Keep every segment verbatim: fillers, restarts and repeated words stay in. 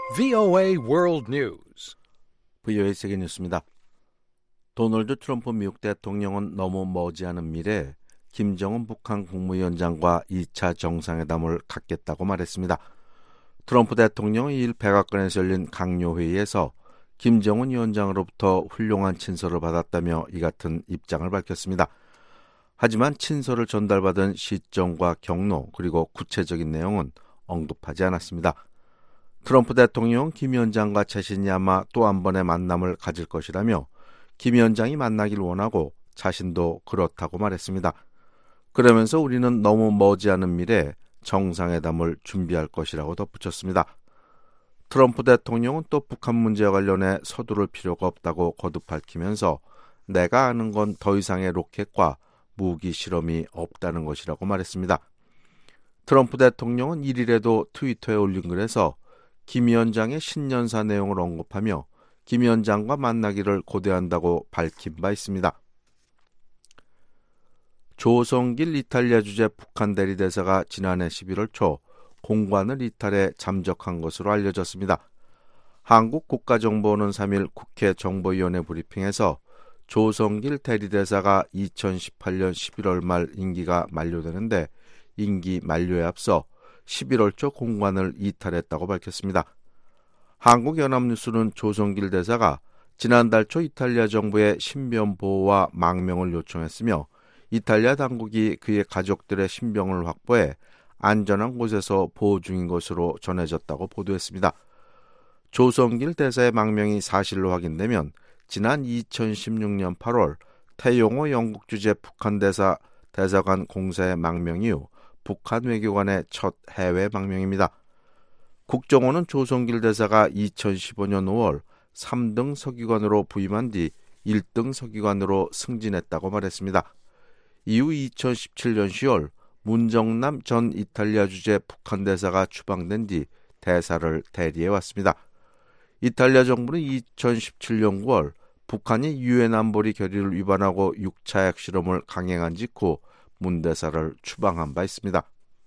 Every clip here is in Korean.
브이오에이 World News. 브이오에이 세계 뉴스입니다. 도널드 트럼프 미국 대통령은 너무 머지않은 미래에 김정은 북한 국무위원장과 이 차 정상회담을 갖겠다고 말했습니다. 트럼프 대통령은 이일 백악관에서 열린 강요회의에서 김정은 위원장으로부터 훌륭한 친서를 받았다며 이 같은 입장을 밝혔습니다. 하지만 친서를 전달받은 시점과 경로 그리고 구체적인 내용은 언급하지 않았습니다. 트럼프 대통령은 김 위원장과 자신이 아마 또 한 번의 만남을 가질 것이라며 김 위원장이 만나길 원하고 자신도 그렇다고 말했습니다. 그러면서 우리는 너무 머지않은 미래에 정상회담을 준비할 것이라고 덧붙였습니다. 트럼프 대통령은 또 북한 문제와 관련해 서두를 필요가 없다고 거듭 밝히면서 내가 아는 건 더 이상의 로켓과 무기 실험이 없다는 것이라고 말했습니다. 트럼프 대통령은 일일에도 트위터에 올린 글에서 김 위원장의 신년사 내용을 언급하며 김 위원장과 만나기를 고대한다고 밝힌 바 있습니다. 조성길 이탈리아 주재 북한 대리대사가 지난해 십일월 초 공관을 이탈해 잠적한 것으로 알려졌습니다. 한국 국가정보원은 삼일 국회 정보위원회 브리핑에서 조성길 대리대사가 이천십팔년 십일월 말 임기가 만료되는데 임기 만료에 앞서 십일월 초 공관을 이탈했다고 밝혔습니다. 한국연합뉴스는 조성길 대사가 지난달 초 이탈리아 정부의 신변 보호와 망명을 요청했으며 이탈리아 당국이 그의 가족들의 신병을 확보해 안전한 곳에서 보호 중인 것으로 전해졌다고 보도했습니다. 조성길 대사의 망명이 사실로 확인되면 지난 이천십육년 팔월 태용호 영국 주재 북한 대사 대사관 공사의 망명 이후 북한 외교관의 첫 해외 망명입니다. 국정원은 조성길 대사가 이천십오년 오월 삼등 서기관으로 부임한 뒤 일등 서기관으로 승진했다고 말했습니다. 이후 이천십칠년 시월 문정남 전 이탈리아 주재 북한 대사가 추방된 뒤 대사를 대리해왔습니다. 이탈리아 정부는 이천십칠년 구월 북한이 유엔 안보리 결의를 위반하고 육 차 핵실험을 강행한 직후 문 대사를 추방한 바 있습니다.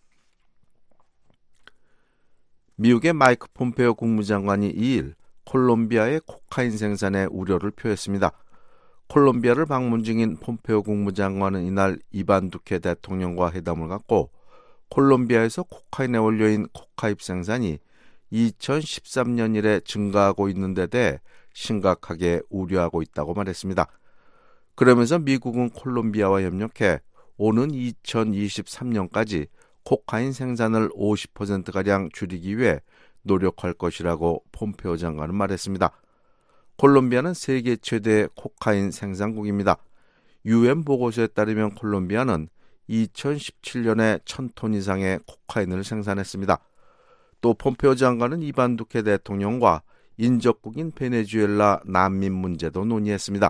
미국의 마이크 폼페오 국무장관이 이일 콜롬비아의 코카인 생산에 우려를 표했습니다. 콜롬비아를 방문 중인 폼페오 국무장관은 이날 이반 두케 대통령과 회담을 갖고 콜롬비아에서 코카인에 올려인 코카잎 생산이 이천십삼년 이래 증가하고 있는 데 대해 심각하게 우려하고 있다고 말했습니다. 그러면서 미국은 콜롬비아와 협력해 오는 이천이십삼년까지 코카인 생산을 오십 퍼센트가량 줄이기 위해 노력할 것이라고 폼페오 장관은 말했습니다. 콜롬비아는 세계 최대의 코카인 생산국입니다. 유엔 보고서에 따르면 콜롬비아는 이천십칠년에 천 톤 이상의 코카인을 생산했습니다. 또 폼페오 장관은 이반 두케 대통령과 인접국인 베네수엘라 난민 문제도 논의했습니다.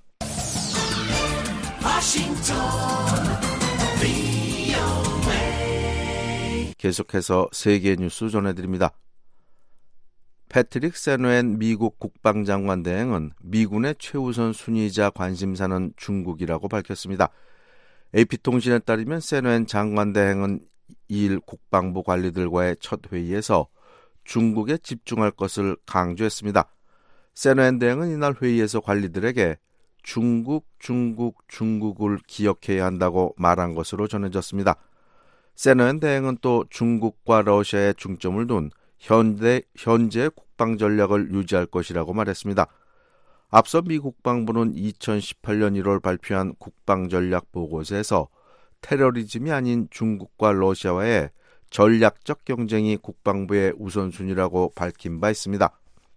계속해서 세계 뉴스 전해드립니다. 패트릭 세노엔 미국 국방장관 대행은 미군의 최우선 순위이자 관심사는 중국이라고 밝혔습니다. 에이피통신에 따르면 세노엔 장관 대행은 이일 국방부 관리들과의 첫 회의에서 중국에 집중할 것을 강조했습니다. 세노엔 대행은 이날 회의에서 관리들에게 중국, 중국, 중국을 기억해야 한다고 말한 것으로 전해졌습니다. 세노엔 대행은 또 중국과 러시아에 중점을 둔 현대, 현재 국방 전략을 유지할 것이라고 말했습니다. 앞서 미 국방부는 이천십팔년 일월 발표한 국방 전략 보고서에서 테러리즘이 아닌 중국과 러시아와의 전략적 경쟁이 국방부의 우선순위라고 밝힌 바 있습니다.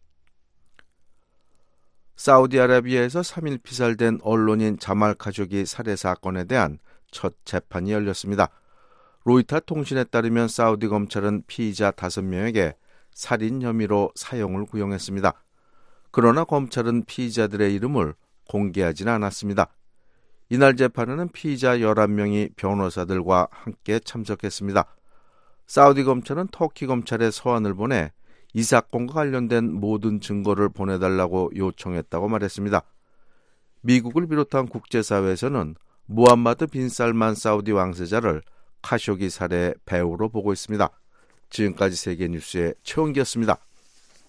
사우디아라비아에서 삼일 피살된 언론인 자말 카쇼기 살해 사건에 대한 첫 재판이 열렸습니다. 로이터 통신에 따르면 사우디 검찰은 피의자 다섯 명에게 살인 혐의로 사형을 구형했습니다. 그러나 검찰은 피의자들의 이름을 공개하지는 않았습니다. 이날 재판에는 피의자 열한 명이 변호사들과 함께 참석했습니다. 사우디 검찰은 터키 검찰에 서한을 보내 이 사건과 관련된 모든 증거를 보내달라고 요청했다고 말했습니다. 미국을 비롯한 국제사회에서는 무함마드 빈 살만 사우디 왕세자를 카쇼기 살해의 배우로 보고 있습니다. 지금까지 세계뉴스의 최원기였습니다.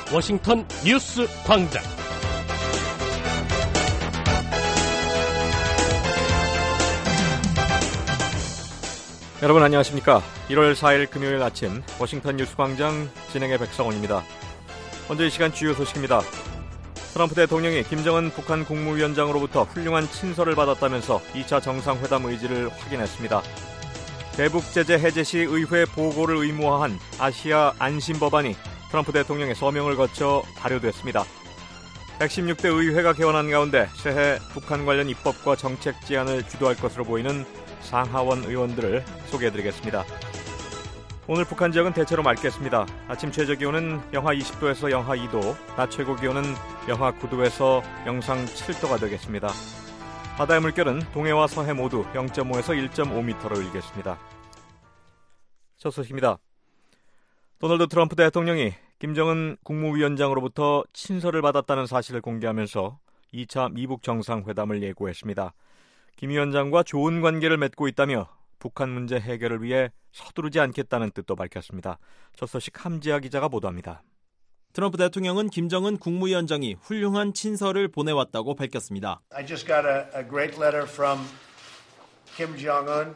워싱턴 뉴스 광장. 여러분 안녕하십니까? 일월 사일 금요일 아침 워싱턴 뉴스 광장 진행의 백성원입니다. 먼저 이 시간 주요 소식입니다. 트럼프 대통령이 김정은 북한 국무위원장으로부터 훌륭한 친서를 받았다면서 이 차 정상회담 의지를 확인했습니다. 대북 제재 해제 시 의회 보고를 의무화한 아시아 안심 법안이 트럼프 대통령의 서명을 거쳐 발효됐습니다. 백십육 대 의회가 개원한 가운데 새해 북한 관련 입법과 정책 제안을 주도할 것으로 보이는 상하원 의원들을 소개해드리겠습니다. 오늘 북한 지역은 대체로 맑겠습니다. 아침 최저기온은 영하 이십 도에서 영하 이 도, 낮 최고기온은 영하 구 도에서 영상 칠 도가 되겠습니다. 바다의 물결은 동해와 서해 모두 영 점 오에서 일 점 오 미터로 일겠습니다. 첫 소식입니다. 도널드 트럼프 대통령이 김정은 국무위원장으로부터 친서를 받았다는 사실을 공개하면서 이 차 미북 정상회담을 예고했습니다. 김 위원장과 좋은 관계를 맺고 있다며 북한 문제 해결을 위해 서두르지 않겠다는 뜻도 밝혔습니다. 첫 소식 함지아 기자가 보도합니다. 트럼프 대통령은 김정은 국무위원장이 훌륭한 친서를 보내왔다고 밝혔습니다. I just got a, a great letter from Kim Jong-un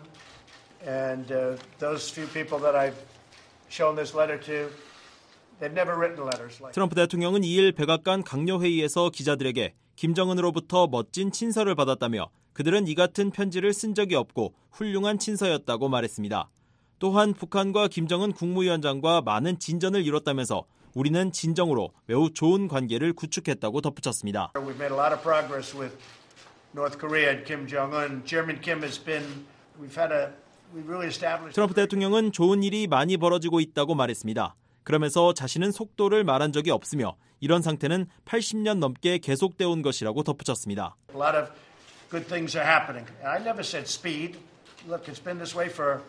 and uh, those few people that I've shown this letter to, they've never written letters like. 트럼프 대통령은 이일 백악관 강요회의에서 기자들에게 김정은으로부터 멋진 친서를 받았다며 그들은 이 같은 편지를 쓴 적이 없고 훌륭한 친서였다고 말했습니다. 또한 북한과 김정은 국무위원장과 많은 진전을 이뤘다면서 우리는 진정으로 매우 좋은 관계를 구축했다고 덧붙였습니다. We've made a lot of progress with North Korea and Kim Jong-un. Chairman Kim has been, we've had a, we've really established. 트럼프 대통령은 좋은 일이 많이 벌어지고 있다고 말했습니다. 그러면서 자신은 속도를 말한 적이 없으며 이런 상태는 팔십 년 넘게 계속되어 온 것이라고 덧붙였습니다. A lot of good things are happening. I never said speed. Look, it's been this way for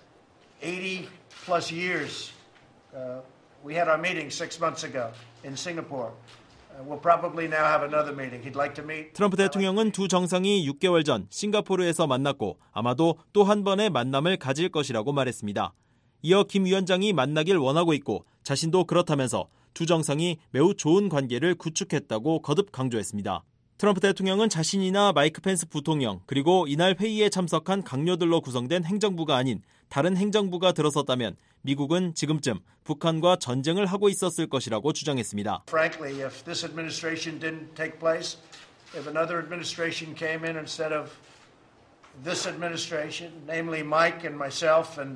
eighty plus years. Uh, we had our meeting six months ago in Singapore. Uh, we'll probably now have another meeting. He'd like to meet. 트럼프 대통령은 두 정상이 육 개월 전 싱가포르에서 만났고 아마도 또 한 번의 만남을 가질 것이라고 말했습니다. 이어 김 위원장이 만나길 원하고 있고 자신도 그렇다면서 두 정상이 매우 좋은 관계를 구축했다고 거듭 강조했습니다. 트럼프 대통령은 자신이나 마이크 펜스 부통령 그리고 이날 회의에 참석한 강요들로 구성된 행정부가 아닌 다른 행정부가 들어섰다면 미국은 지금쯤 북한과 전쟁을 하고 있었을 것이라고 주장했습니다. Frankly, if this administration didn't take place, if another administration came in instead of this administration, namely Mike and myself and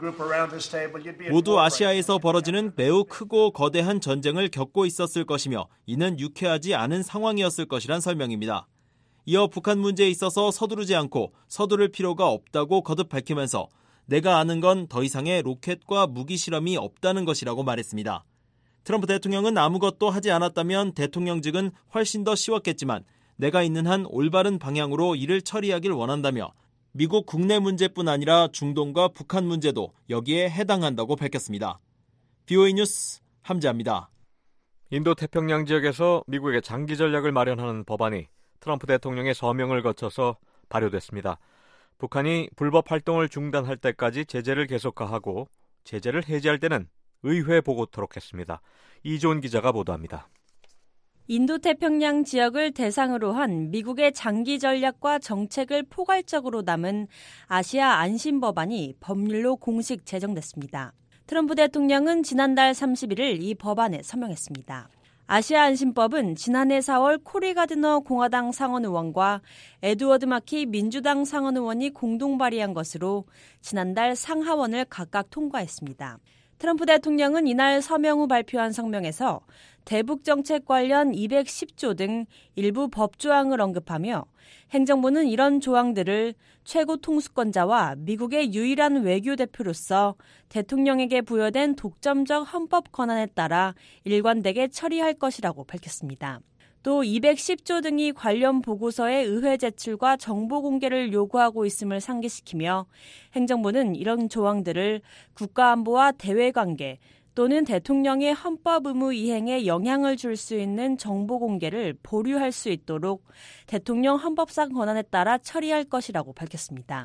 모두 아시아에서 벌어지는 매우 크고 거대한 전쟁을 겪고 있었을 것이며 이는 유쾌하지 않은 상황이었을 것이란 설명입니다. 이어 북한 문제에 있어서 서두르지 않고 서두를 필요가 없다고 거듭 밝히면서 내가 아는 건 더 이상의 로켓과 무기 실험이 없다는 것이라고 말했습니다. 트럼프 대통령은 아무것도 하지 않았다면 대통령직은 훨씬 더 쉬웠겠지만 내가 있는 한 올바른 방향으로 일을 처리하길 원한다며 미국 국내 문제뿐 아니라 중동과 북한 문제도 여기에 해당한다고 밝혔습니다. 비오에이 뉴스 함지아입니다. 인도 태평양 지역에서 미국의 장기 전략을 마련하는 법안이 트럼프 대통령의 서명을 거쳐서 발효됐습니다. 북한이 불법 활동을 중단할 때까지 제재를 계속화하고 제재를 해제할 때는 의회 보고토록 했습니다. 이조은 기자가 보도합니다. 인도태평양 지역을 대상으로 한 미국의 장기 전략과 정책을 포괄적으로 담은 아시아 안심 법안이 법률로 공식 제정됐습니다. 트럼프 대통령은 지난달 삼십일일 이 법안에 서명했습니다. 아시아 안심법은 지난해 사월 코리 가드너 공화당 상원 의원과 에드워드 마키 민주당 상원 의원이 공동 발의한 것으로 지난달 상하원을 각각 통과했습니다. 트럼프 대통령은 이날 서명 후 발표한 성명에서 대북 정책 관련 이백십조 등 일부 법조항을 언급하며 행정부는 이런 조항들을 최고 통수권자와 미국의 유일한 외교대표로서 대통령에게 부여된 독점적 헌법 권한에 따라 일관되게 처리할 것이라고 밝혔습니다. 또 이백십조 등이 관련 보고서의 의회 제출과 정보 공개를 요구하고 있음을 상기시키며 행정부는 이런 조항들을 국가안보와 대외관계 또는 대통령의 헌법 의무 이행에 영향을 줄 수 있는 정보 공개를 보류할 수 있도록 대통령 헌법상 권한에 따라 처리할 것이라고 밝혔습니다.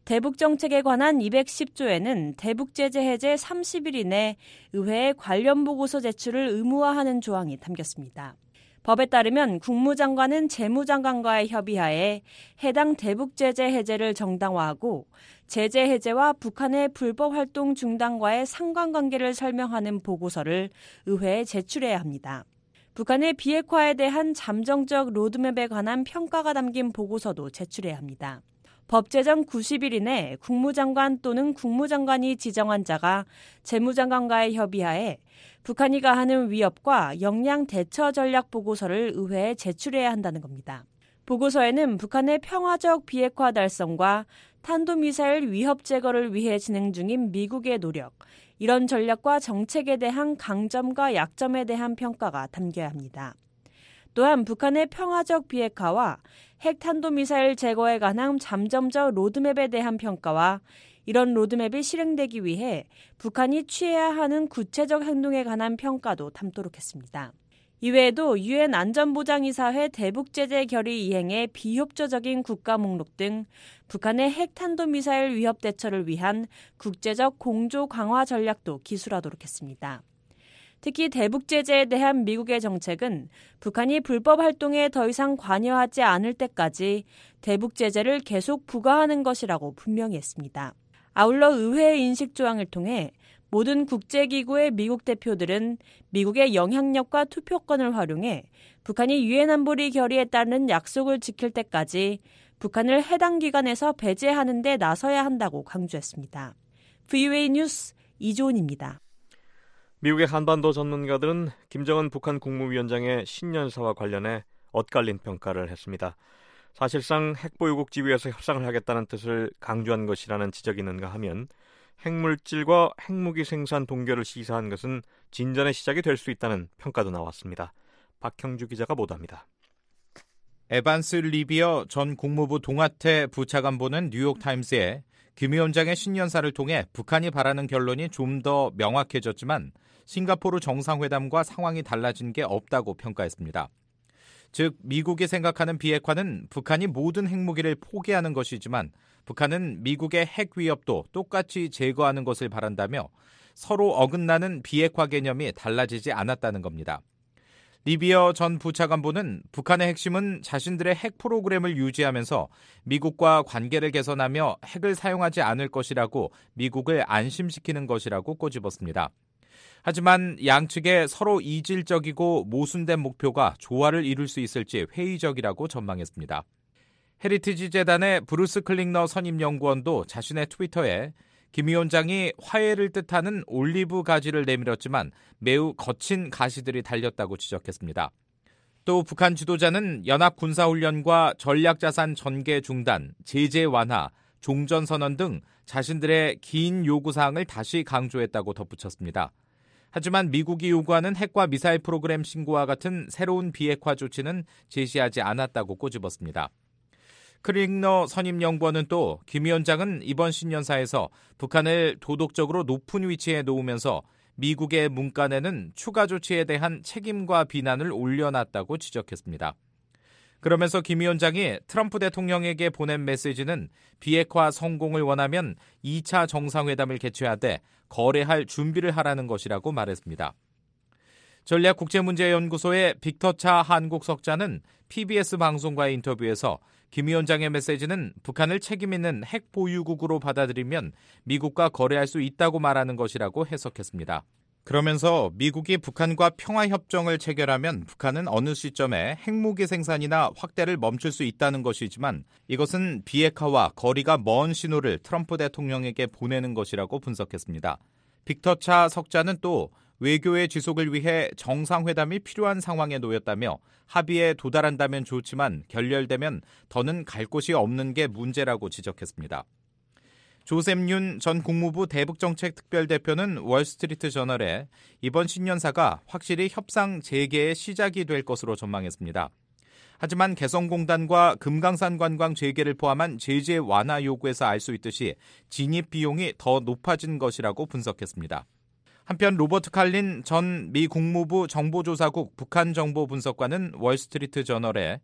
대북 정책에 관한 이백십 조에는 대북 제재 해제 삼십 일 이내 의회에 관련 보고서 제출을 의무화하는 조항이 담겼습니다. 법에 따르면 국무장관은 재무장관과의 협의하에 해당 대북 제재 해제를 정당화하고 제재 해제와 북한의 불법 활동 중단과의 상관관계를 설명하는 보고서를 의회에 제출해야 합니다. 북한의 비핵화에 대한 잠정적 로드맵에 관한 평가가 담긴 보고서도 제출해야 합니다. 법 제정 구십 일 이내 국무장관 또는 국무장관이 지정한 자가 재무장관과의 협의하에 북한이 가하는 위협과 역량 대처 전략 보고서를 의회에 제출해야 한다는 겁니다. 보고서에는 북한의 평화적 비핵화 달성과 탄도미사일 위협 제거를 위해 진행 중인 미국의 노력, 이런 전략과 정책에 대한 강점과 약점에 대한 평가가 담겨야 합니다. 또한 북한의 평화적 비핵화와 핵탄도미사일 제거에 관한 잠정적 로드맵에 대한 평가와 이런 로드맵이 실행되기 위해 북한이 취해야 하는 구체적 행동에 관한 평가도 담도록 했습니다. 이외에도 유엔 안전보장이사회 대북제재 결의 이행의 비협조적인 국가 목록 등 북한의 핵탄도미사일 위협 대처를 위한 국제적 공조 강화 전략도 기술하도록 했습니다. 특히 대북 제재에 대한 미국의 정책은 북한이 불법 활동에 더 이상 관여하지 않을 때까지 대북 제재를 계속 부과하는 것이라고 분명히 했습니다. 아울러 의회 인식 조항을 통해 모든 국제기구의 미국 대표들은 미국의 영향력과 투표권을 활용해 북한이 유엔 안보리 결의에 따른 약속을 지킬 때까지 북한을 해당 기관에서 배제하는 데 나서야 한다고 강조했습니다. 브이오에이 뉴스 이조은입니다. 미국의 한반도 전문가들은 김정은 북한 국무위원장의 신년사와 관련해 엇갈린 평가를 했습니다. 사실상 핵보유국 지위에서 협상을 하겠다는 뜻을 강조한 것이라는 지적이 있는가 하면 핵물질과 핵무기 생산 동결을 시사한 것은 진전의 시작이 될 수 있다는 평가도 나왔습니다. 박형주 기자가 보도합니다. 에반스 리비어 전 국무부 동아태 부차관보는 뉴욕타임스에 김 위원장의 신년사를 통해 북한이 바라는 결론이 좀 더 명확해졌지만 싱가포르 정상회담과 상황이 달라진 게 없다고 평가했습니다. 즉 미국이 생각하는 비핵화는 북한이 모든 핵무기를 포기하는 것이지만 북한은 미국의 핵 위협도 똑같이 제거하는 것을 바란다며 서로 어긋나는 비핵화 개념이 달라지지 않았다는 겁니다. 리비어 전 부차관보는 북한의 핵심은 자신들의 핵 프로그램을 유지하면서 미국과 관계를 개선하며 핵을 사용하지 않을 것이라고 미국을 안심시키는 것이라고 꼬집었습니다. 하지만 양측의 서로 이질적이고 모순된 목표가 조화를 이룰 수 있을지 회의적이라고 전망했습니다. 헤리티지 재단의 브루스 클링너 선임연구원도 자신의 트위터에 김 위원장이 화해를 뜻하는 올리브 가지를 내밀었지만 매우 거친 가시들이 달렸다고 지적했습니다. 또 북한 지도자는 연합군사훈련과 전략자산 전개 중단, 제재 완화, 종전선언 등 자신들의 긴 요구사항을 다시 강조했다고 덧붙였습니다. 하지만 미국이 요구하는 핵과 미사일 프로그램 신고와 같은 새로운 비핵화 조치는 제시하지 않았다고 꼬집었습니다. 클링너 선임연구원은 또 김 위원장은 이번 신년사에서 북한을 도덕적으로 높은 위치에 놓으면서 미국의 문간에는 추가 조치에 대한 책임과 비난을 올려놨다고 지적했습니다. 그러면서 김 위원장이 트럼프 대통령에게 보낸 메시지는 비핵화 성공을 원하면 이 차 정상회담을 개최하되 거래할 준비를 하라는 것이라고 말했습니다. 전략국제문제연구소의 빅터차 한국석자는 피비에스 방송과의 인터뷰에서 김 위원장의 메시지는 북한을 책임있는 핵 보유국으로 받아들이면 미국과 거래할 수 있다고 말하는 것이라고 해석했습니다. 그러면서 미국이 북한과 평화협정을 체결하면 북한은 어느 시점에 핵무기 생산이나 확대를 멈출 수 있다는 것이지만 이것은 비핵화와 거리가 먼 신호를 트럼프 대통령에게 보내는 것이라고 분석했습니다. 빅터차 석자는 또 외교의 지속을 위해 정상회담이 필요한 상황에 놓였다며 합의에 도달한다면 좋지만 결렬되면 더는 갈 곳이 없는 게 문제라고 지적했습니다. 조셉 윤 전 국무부 대북정책특별대표는 월스트리트저널에 이번 신년사가 확실히 협상 재개의 시작이 될 것으로 전망했습니다. 하지만 개성공단과 금강산 관광 재개를 포함한 제재 완화 요구에서 알 수 있듯이 진입 비용이 더 높아진 것이라고 분석했습니다. 한편 로버트 칼린 전 미 국무부 정보조사국 북한정보분석관은 월스트리트저널에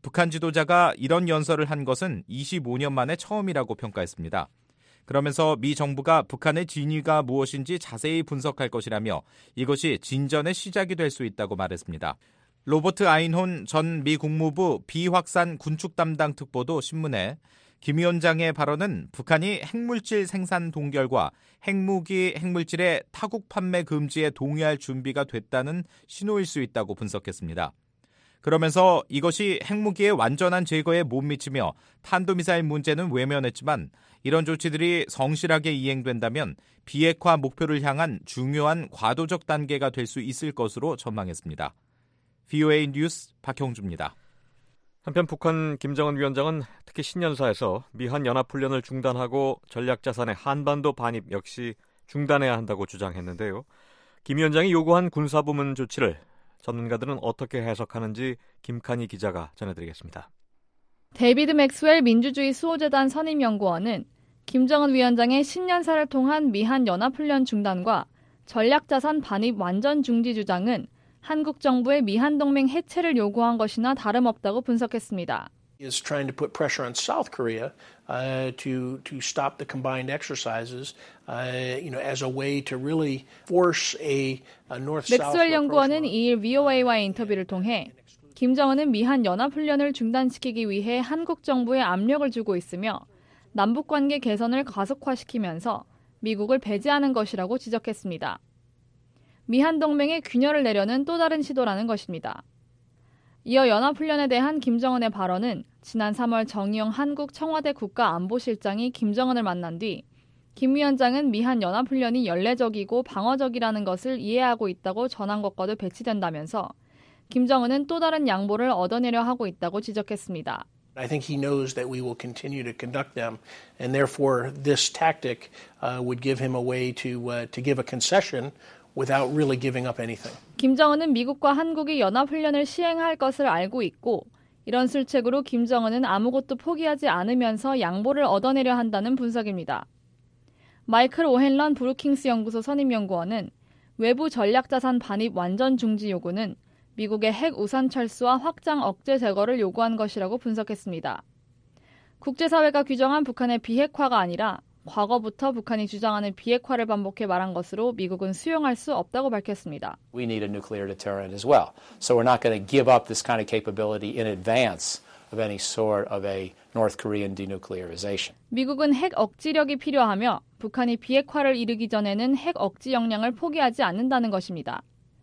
북한 지도자가 이런 연설을 한 것은 이십오 년 만에 처음이라고 평가했습니다. 그러면서 미 정부가 북한의 진위가 무엇인지 자세히 분석할 것이라며 이것이 진전의 시작이 될 수 있다고 말했습니다. 로버트 아인혼 전 미 국무부 비확산 군축 담당 특보도 신문에 김 위원장의 발언은 북한이 핵물질 생산 동결과 핵무기, 핵물질의 타국 판매 금지에 동의할 준비가 됐다는 신호일 수 있다고 분석했습니다. 그러면서 이것이 핵무기의 완전한 제거에 못 미치며 탄도미사일 문제는 외면했지만 이런 조치들이 성실하게 이행된다면 비핵화 목표를 향한 중요한 과도적 단계가 될 수 있을 것으로 전망했습니다. 브이오에이 뉴스 박형주입니다. 한편 북한 김정은 위원장은 특히 신년사에서 미한 연합훈련을 중단하고 전략자산의 한반도 반입 역시 중단해야 한다고 주장했는데요. 김 위원장이 요구한 군사부문 조치를 전문가들은 어떻게 해석하는지 김칸희 기자가 전해드리겠습니다. 데이비드 맥스웰 민주주의 수호재단 선임연구원은 김정은 위원장의 신년사를 통한 미한 연합훈련 중단과 전략자산 반입 완전 중지 주장은 한국 정부의 미한 동맹 해체를 요구한 것이나 다름없다고 분석했습니다. is trying to put pressure on South Korea uh, to to stop the combined exercises, uh, you know, as a way to really force a, a north-south. 맥스웰 연구원은 이일 브이오에이와의 인터뷰를 통해 김정은은 미한 연합훈련을 중단시키기 위해 한국 정부에 압력을 주고 있으며 남북관계 개선을 가속화시키면서 미국을 배제하는 것이라고 지적했습니다. 미한 동맹에 균열을 내려는 또 다른 시도라는 것입니다. 이어 연합훈련에 대한 김정은의 발언은 지난 삼월 정의용 한국 청와대 국가안보실장이 김정은을 만난 뒤 김 위원장은 미한 연합훈련이 연례적이고 방어적이라는 것을 이해하고 있다고 전한 것과도 배치된다면서 김정은은 또 다른 양보를 얻어내려 하고 있다고 지적했습니다. I think he knows that we will continue to conduct them, and therefore this tactic uh, would give him a way to uh, to give a concession without really giving up anything. 김정은은 미국과 한국이 연합훈련을 시행할 것을 알고 있고 이런 술책으로 김정은은 아무것도 포기하지 않으면서 양보를 얻어내려 한다는 분석입니다. 마이클 오헨런 브루킹스 연구소 선임연구원은 외부 전략자산 반입 완전 중지 요구는 미국의 핵 우산 철수와 확장 억제 제거를 요구한 것이라고 분석했습니다. 국제사회가 규정한 북한의 비핵화가 아니라 과거부터 북한이 주장하는 비핵화를 반복해 말한 것으로 미국은 수용할 수 없다고 밝혔습니다. We need a nuclear deterrent as well. So we're not going to give up this kind of capability in advance of any sort of a North Korean denuclearization. 미국은 핵 억지력이 필요하며 북한이 비핵화를 이루기 전에는 핵 억지 역량을 포기하지 않는다는 것입니다.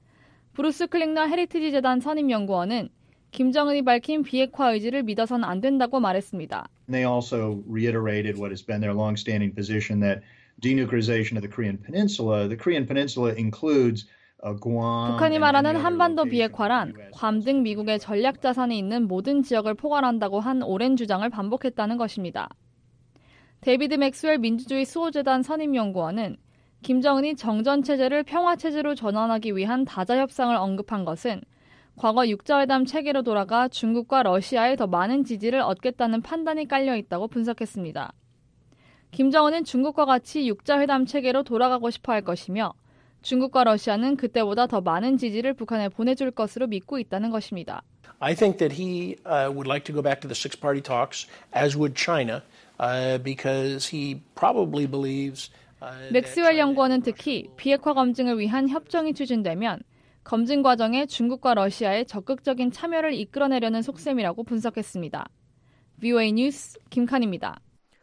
브루스 클링너 헤리티지 재단 선임연구원은 김정은이 밝힌 비핵화 의지를 믿어서는 안 된다고 말했습니다. They also reiterated what has been their long-standing position that denuclearization of the Korean Peninsula, the Korean Peninsula includes Guam. 북한이 말하는 한반도 비핵화란 괌 등 미국의 전략 자산이 있는 모든 지역을 포괄한다고 한 오랜 주장을 반복했다는 것입니다. 데이비드 맥스웰 민주주의 수호재단 선임연구원은 김정은이 정전체제를 평화체제로 전환하기 위한 다자협상을 언급한 것은 과거 육자회담 체계로 돌아가 중국과 러시아의 더 많은 지지를 얻겠다는 판단이 깔려 있다고 분석했습니다. 김정은은 중국과 같이 육자회담 체계로 돌아가고 싶어 할 것이며 중국과 러시아는 그때보다 더 많은 지지를 북한에 보내줄 것으로 믿고 있다는 것입니다. I think that he uh, would like to go back to the six-party talks, as would China, uh, because he probably believes. Uh, 맥스웰 연구원은 특히 비핵화 검증을 위한 협정이 추진되면 검증 과정에 중국과 러시아의 적극적인 참여를 이끌어내려는 속셈이라고 분석했습니다. 브이오에이 뉴스 김칸입니다.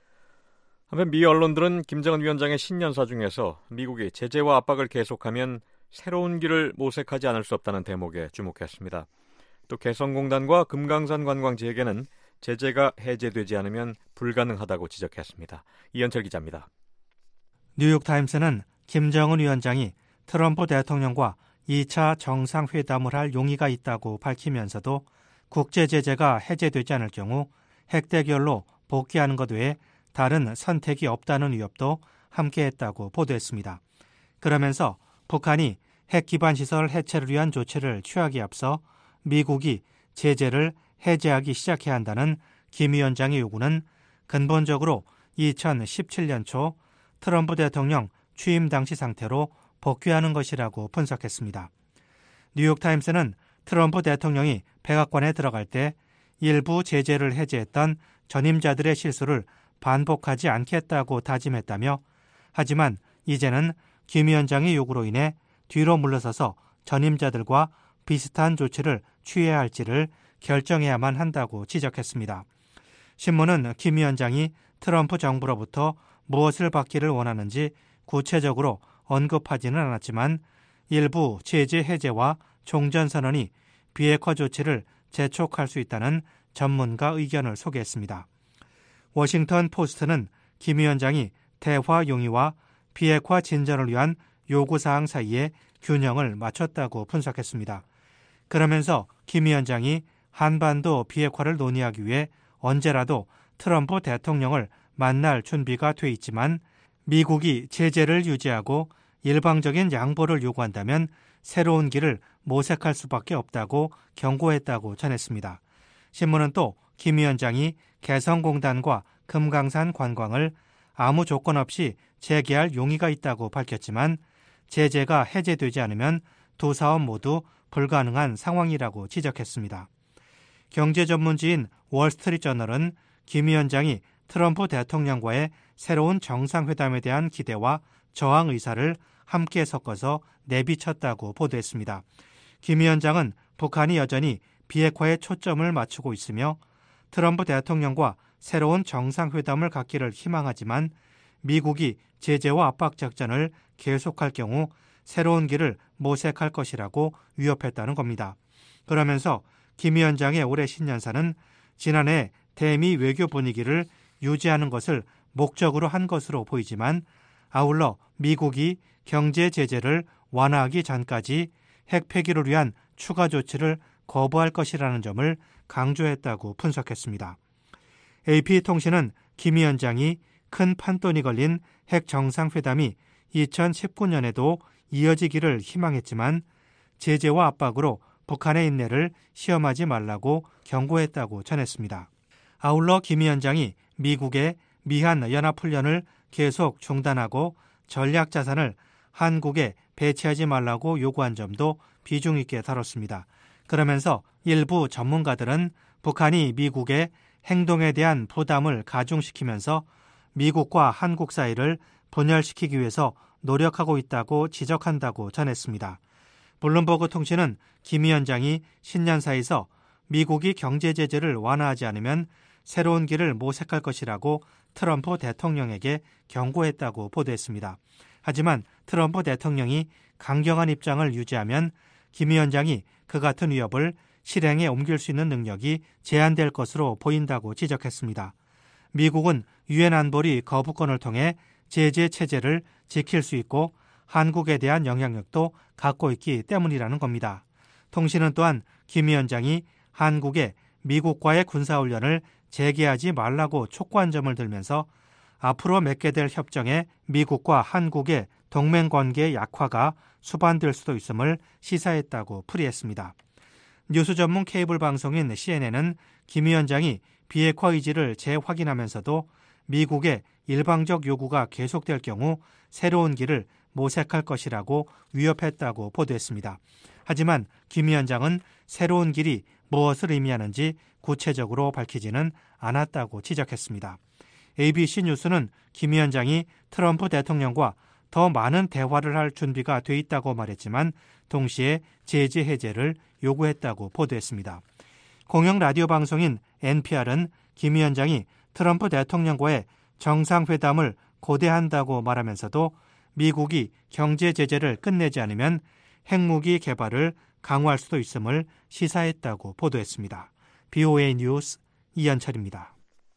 한편 미 언론들은 김정은 위원장의 신년사 중에서 미국이 제재와 압박을 계속하면 새로운 길을 모색하지 않을 수 없다는 대목에 주목했습니다. 또 개성공단과 금강산 관광지에게는 제재가 해제되지 않으면 불가능하다고 지적했습니다. 이현철 기자입니다. 뉴욕타임스는 김정은 위원장이 트럼프 대통령과 이 차 정상회담을 할 용의가 있다고 밝히면서도 국제제재가 해제되지 않을 경우 핵대결로 복귀하는 것 외에 다른 선택이 없다는 위협도 함께했다고 보도했습니다. 그러면서 북한이 핵 기반 시설 해체를 위한 조치를 취하기에 앞서 미국이 제재를 해제하기 시작해야 한다는 김 위원장의 요구는 근본적으로 이천십칠 년 초 트럼프 대통령 취임 당시 상태로 복귀하는 것이라고 분석했습니다. 뉴욕타임스는 트럼프 대통령이 백악관에 들어갈 때 일부 제재를 해제했던 전임자들의 실수를 반복하지 않겠다고 다짐했다며 하지만 이제는 김 위원장의 요구로 인해 뒤로 물러서서 전임자들과 비슷한 조치를 취해야 할지를 결정해야만 한다고 지적했습니다. 신문은 김 위원장이 트럼프 정부로부터 무엇을 받기를 원하는지 구체적으로 언급하지는 않았지만 일부 제재 해제와 종전선언이 비핵화 조치를 재촉할 수 있다는 전문가 의견을 소개했습니다. 워싱턴 포스트는 김 위원장이 대화 용의와 비핵화 진전을 위한 요구사항 사이에 균형을 맞췄다고 분석했습니다. 그러면서 김 위원장이 한반도 비핵화를 논의하기 위해 언제라도 트럼프 대통령을 만날 준비가 돼 있지만 미국이 제재를 유지하고 일방적인 양보를 요구한다면 새로운 길을 모색할 수밖에 없다고 경고했다고 전했습니다. 신문은 또 김 위원장이 개성공단과 금강산 관광을 아무 조건 없이 재개할 용의가 있다고 밝혔지만 제재가 해제되지 않으면 두 사업 모두 불가능한 상황이라고 지적했습니다. 경제 전문지인 월스트리트저널은 김 위원장이 트럼프 대통령과의 새로운 정상회담에 대한 기대와 저항 의사를 함께 섞어서 내비쳤다고 보도했습니다. 김 위원장은 북한이 여전히 비핵화에 초점을 맞추고 있으며 트럼프 대통령과 새로운 정상회담을 갖기를 희망하지만 미국이 제재와 압박 작전을 계속할 경우 새로운 길을 모색할 것이라고 위협했다는 겁니다. 그러면서 김 위원장의 올해 신년사는 지난해 대미 외교 분위기를 유지하는 것을 목적으로 한 것으로 보이지만 아울러 미국이 경제 제재를 완화하기 전까지 핵 폐기를 위한 추가 조치를 거부할 것이라는 점을 강조했다고 분석했습니다. 에이피통신은 김 위원장이 큰 판돈이 걸린 핵 정상회담이 이천십구 년에도 이어지기를 희망했지만 제재와 압박으로 북한의 인내를 시험하지 말라고 경고했다고 전했습니다. 아울러 김 위원장이 미국의 미한 연합훈련을 계속 중단하고 전략자산을 한국에 배치하지 말라고 요구한 점도 비중 있게 다뤘습니다. 그러면서 일부 전문가들은 북한이 미국의 행동에 대한 부담을 가중시키면서 미국과 한국 사이를 분열시키기 위해서 노력하고 있다고 지적한다고 전했습니다. 블룸버그 통신은 김 위원장이 신년사에서 미국이 경제 제재를 완화하지 않으면 새로운 길을 모색할 것이라고 트럼프 대통령에게 경고했다고 보도했습니다. 하지만 트럼프 대통령이 강경한 입장을 유지하면 김 위원장이 그 같은 위협을 실행에 옮길 수 있는 능력이 제한될 것으로 보인다고 지적했습니다. 미국은 유엔 안보리 거부권을 통해 제재 체제를 지킬 수 있고 한국에 대한 영향력도 갖고 있기 때문이라는 겁니다. 통신은 또한 김 위원장이 한국에 미국과의 군사훈련을 재개하지 말라고 촉구한 점을 들면서 앞으로 맺게 될 협정에 미국과 한국의 동맹관계의 약화가 수반될 수도 있음을 시사했다고 풀이했습니다. 뉴스 전문 케이블 방송인 씨엔엔은 김 위원장이 비핵화 의지를 재확인하면서도 미국의 일방적 요구가 계속될 경우 새로운 길을 모색할 것이라고 위협했다고 보도했습니다. 하지만 김 위원장은 새로운 길이 무엇을 의미하는지 구체적으로 밝히지는 않았다고 지적했습니다. 에이비씨 뉴스는 김 위원장이 트럼프 대통령과 더 많은 대화를 할 준비가 돼 있다고 말했지만 동시에 제재 해제를 요구했다고 보도했습니다. 공영 라디오 방송인 엔피알은 김 위원장이 트럼프 대통령과의 정상회담을 고대한다고 말하면서도 미국이 경제 제재를 끝내지 않으면 핵무기 개발을 강화할 수도 있음을 시사했다고 보도했습니다. 비오에이 뉴스 이현철입니다.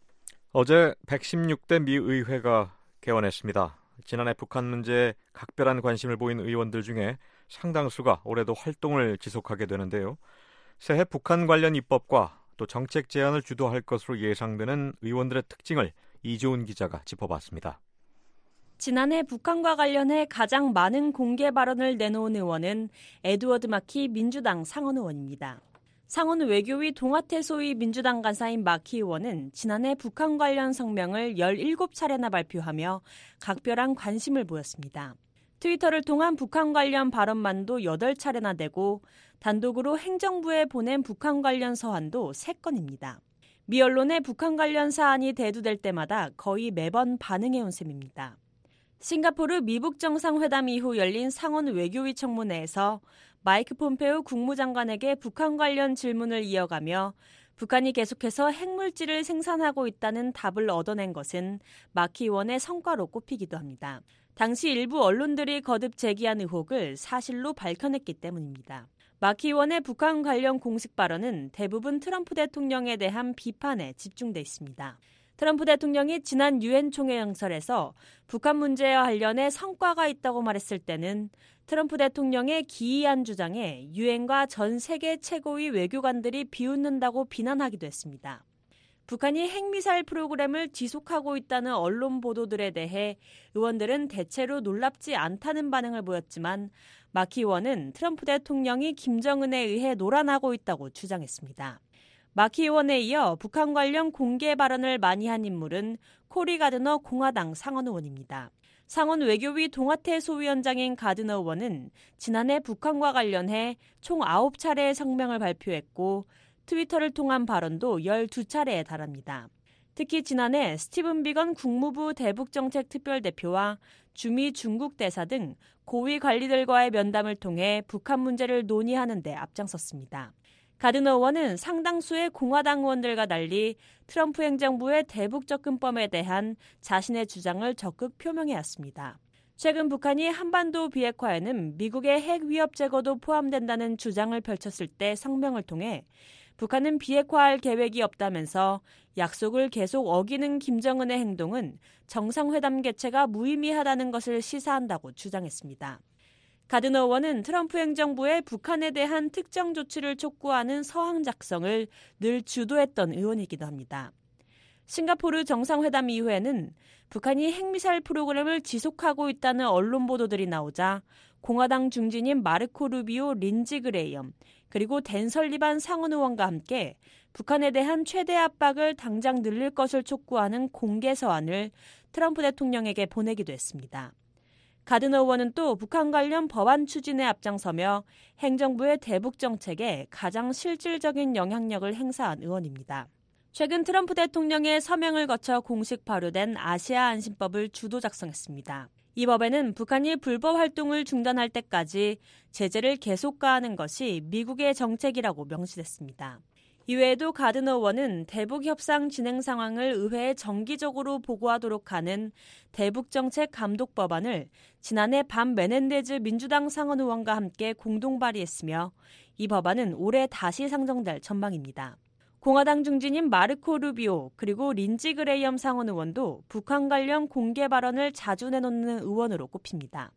어제 백십육 대 미 의회가 개원했습니다. 지난해 북한 문제에 각별한 관심을 보인 의원들 중에 상당수가 올해도 활동을 지속하게 되는데요. 새해 북한 관련 입법과 또 정책 제안을 주도할 것으로 예상되는 의원들의 특징을 이조은 기자가 짚어봤습니다. 지난해 북한과 관련해 가장 많은 공개 발언을 내놓은 의원은 에드워드 마키 민주당 상원 의원입니다. 상원 외교위 동아태 소위 민주당 간사인 마키 의원은 지난해 북한 관련 성명을 열일곱 차례나 발표하며 각별한 관심을 보였습니다. 트위터를 통한 북한 관련 발언만도 여덟 차례나 되고 단독으로 행정부에 보낸 북한 관련 서한도 세 건입니다. 미 언론에 북한 관련 사안이 대두될 때마다 거의 매번 반응해온 셈입니다. 싱가포르 미북 정상회담 이후 열린 상원 외교위 청문회에서 마이크 폼페오 국무장관에게 북한 관련 질문을 이어가며 북한이 계속해서 핵물질을 생산하고 있다는 답을 얻어낸 것은 마키 의원의 성과로 꼽히기도 합니다. 당시 일부 언론들이 거듭 제기한 의혹을 사실로 밝혀냈기 때문입니다. 마키 의원의 북한 관련 공식 발언은 대부분 트럼프 대통령에 대한 비판에 집중돼 있습니다. 트럼프 대통령이 지난 유엔 총회 연설에서 북한 문제와 관련해 성과가 있다고 말했을 때는 트럼프 대통령의 기이한 주장에 유엔과 전 세계 최고위 외교관들이 비웃는다고 비난하기도 했습니다. 북한이 핵미사일 프로그램을 지속하고 있다는 언론 보도들에 대해 의원들은 대체로 놀랍지 않다는 반응을 보였지만 마키 의원은 트럼프 대통령이 김정은에 의해 노란하고 있다고 주장했습니다. 마키 의원에 이어 북한 관련 공개 발언을 많이 한 인물은 코리 가드너 공화당 상원 의원입니다. 상원 외교위 동아태 소위원장인 가드너 의원은 지난해 북한과 관련해 총 아홉 차례의 성명을 발표했고 트위터를 통한 발언도 열두 차례에 달합니다. 특히 지난해 스티븐 비건 국무부 대북정책특별대표와 주미 중국 대사 등 고위 관리들과의 면담을 통해 북한 문제를 논의하는 데 앞장섰습니다. 가드너 의원은 상당수의 공화당 의원들과 달리 트럼프 행정부의 대북 접근법에 대한 자신의 주장을 적극 표명해왔습니다. 최근 북한이 한반도 비핵화에는 미국의 핵 위협 제거도 포함된다는 주장을 펼쳤을 때 성명을 통해 북한은 비핵화할 계획이 없다면서 약속을 계속 어기는 김정은의 행동은 정상회담 개최가 무의미하다는 것을 시사한다고 주장했습니다. 가드너 의원은 트럼프 행정부의 북한에 대한 특정 조치를 촉구하는 서한 작성을 늘 주도했던 의원이기도 합니다. 싱가포르 정상회담 이후에는 북한이 핵미사일 프로그램을 지속하고 있다는 언론 보도들이 나오자 공화당 중진인 마르코 루비오, 린지 그레이엄, 그리고 댄 설리반 상원 의원과 함께 북한에 대한 최대 압박을 당장 늘릴 것을 촉구하는 공개 서한을 트럼프 대통령에게 보내기도 했습니다. 가드너 의원은 또 북한 관련 법안 추진에 앞장서며 행정부의 대북 정책에 가장 실질적인 영향력을 행사한 의원입니다. 최근 트럼프 대통령의 서명을 거쳐 공식 발효된 아시아 안심법을 주도 작성했습니다. 이 법에는 북한이 불법 활동을 중단할 때까지 제재를 계속 가하는 것이 미국의 정책이라고 명시됐습니다. 이외에도 가드너 의원은 대북 협상 진행 상황을 의회에 정기적으로 보고하도록 하는 대북정책 감독 법안을 지난해 밤 메넨데즈 민주당 상원 의원과 함께 공동 발의했으며 이 법안은 올해 다시 상정될 전망입니다. 공화당 중진인 마르코 루비오 그리고 린지 그레이엄 상원 의원도 북한 관련 공개 발언을 자주 내놓는 의원으로 꼽힙니다.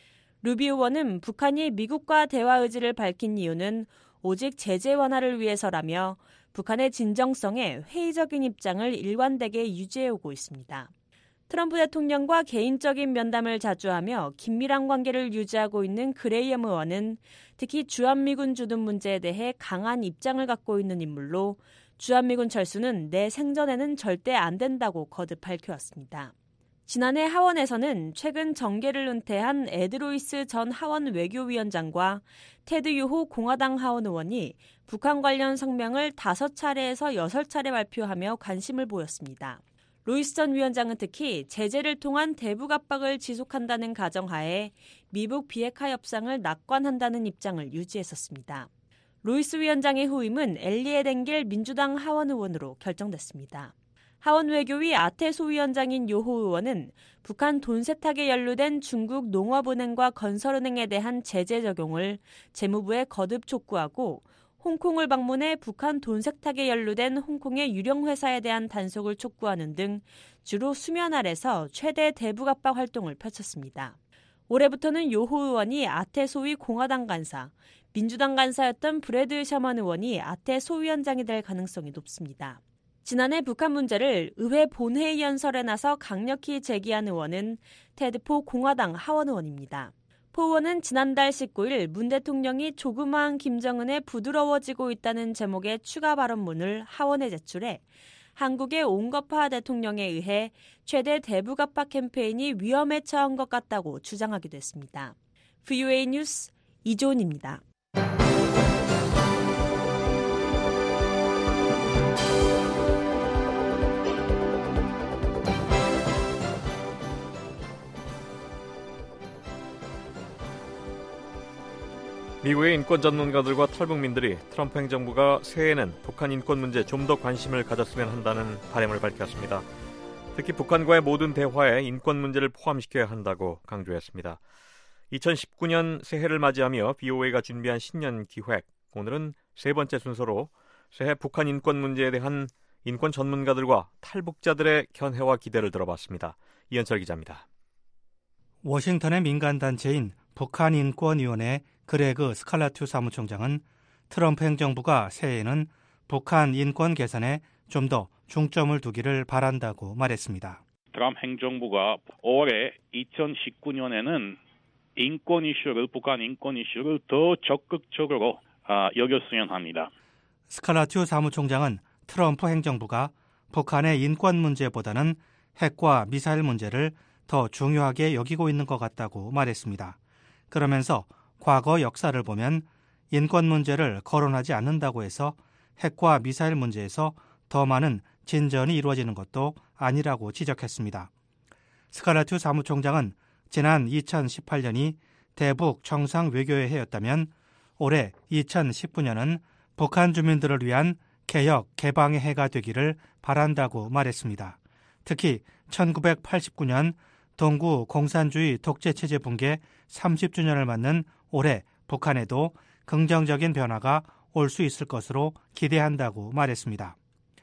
루비오 의원은 북한이 미국과 대화 의지를 밝힌 이유는 오직 제재 완화를 위해서라며 북한의 진정성에 회의적인 입장을 일관되게 유지해오고 있습니다. 트럼프 대통령과 개인적인 면담을 자주 하며 긴밀한 관계를 유지하고 있는 그레이엄 의원은 특히 주한미군 주둔 문제에 대해 강한 입장을 갖고 있는 인물로 주한미군 철수는 내 생전에는 절대 안 된다고 거듭 밝혀왔습니다. 지난해 하원에서는 최근 정계를 은퇴한 에드 로이스 전 하원 외교위원장과 테드 유호 공화당 하원 의원이 북한 관련 성명을 다섯 차례에서 여섯 차례 발표하며 관심을 보였습니다. 로이스 전 위원장은 특히 제재를 통한 대북 압박을 지속한다는 가정하에 미북 비핵화 협상을 낙관한다는 입장을 유지했었습니다. 로이스 위원장의 후임은 엘리에 댕길 민주당 하원 의원으로 결정됐습니다. 하원 외교위 아태 소위원장인 요호 의원은 북한 돈 세탁에 연루된 중국 농업은행과 건설은행에 대한 제재 적용을 재무부에 거듭 촉구하고 홍콩을 방문해 북한 돈 세탁에 연루된 홍콩의 유령 회사에 대한 단속을 촉구하는 등 주로 수면 아래서 최대 대북 압박 활동을 펼쳤습니다. 올해부터는 요호 의원이 아태 소위 공화당 간사, 민주당 간사였던 브래드 셔먼 의원이 아태 소위원장이 될 가능성이 높습니다. 지난해 북한 문제를 의회 본회의 연설에 나서 강력히 제기한 의원은 테드 포 공화당 하원 의원입니다. 포 의원은 지난달 십구 일 문 대통령이 조그마한 김정은에 부드러워지고 있다는 제목의 추가 발언문을 하원에 제출해 한국의 온거파 대통령에 의해 최대 대북 압박 캠페인이 위험에 처한 것 같다고 주장하기도 했습니다. 브이오에이 뉴스 이조은입니다. 미국의 인권 전문가들과 탈북민들이 트럼프 행정부가 새해에는 북한 인권 문제에 좀 더 관심을 가졌으면 한다는 바람을 밝혔습니다. 특히 북한과의 모든 대화에 인권 문제를 포함시켜야 한다고 강조했습니다. 이천십구 년 새해를 맞이하며 브이오에이가 준비한 신년 기획, 오늘은 세 번째 순서로 새해 북한 인권 문제에 대한 인권 전문가들과 탈북자들의 견해와 기대를 들어봤습니다. 이현철 기자입니다. 워싱턴의 민간단체인 북한인권위원회 그레그 스칼라튜 사무총장은 트럼프 행정부가 새해에는 북한 인권 개선에 좀 더 중점을 두기를 바란다고 말했습니다. 트럼프 행정부가 올해 이천십구 년에는 인권 이슈를, 북한 인권 이슈를 더 적극적으로 어, 여겼으면 합니다. 스칼라튜 사무총장은 트럼프 행정부가 북한의 인권 문제보다는 핵과 미사일 문제를 더 중요하게 여기고 있는 것 같다고 말했습니다. 그러면서 과거 역사를 보면 인권 문제를 거론하지 않는다고 해서 핵과 미사일 문제에서 더 많은 진전이 이루어지는 것도 아니라고 지적했습니다. 스칼라튜 사무총장은 지난 이천십팔 년이 대북 정상 외교의 해였다면 올해 이천십구 년은 북한 주민들을 위한 개혁, 개방의 해가 되기를 바란다고 말했습니다. 특히 천구백팔십구 년 동구 공산주의 독재체제 붕괴 삼십 주년을 맞는 올해 북한에도 긍정적인 변화가 올 수 있을 것으로 기대한다고 말했습니다.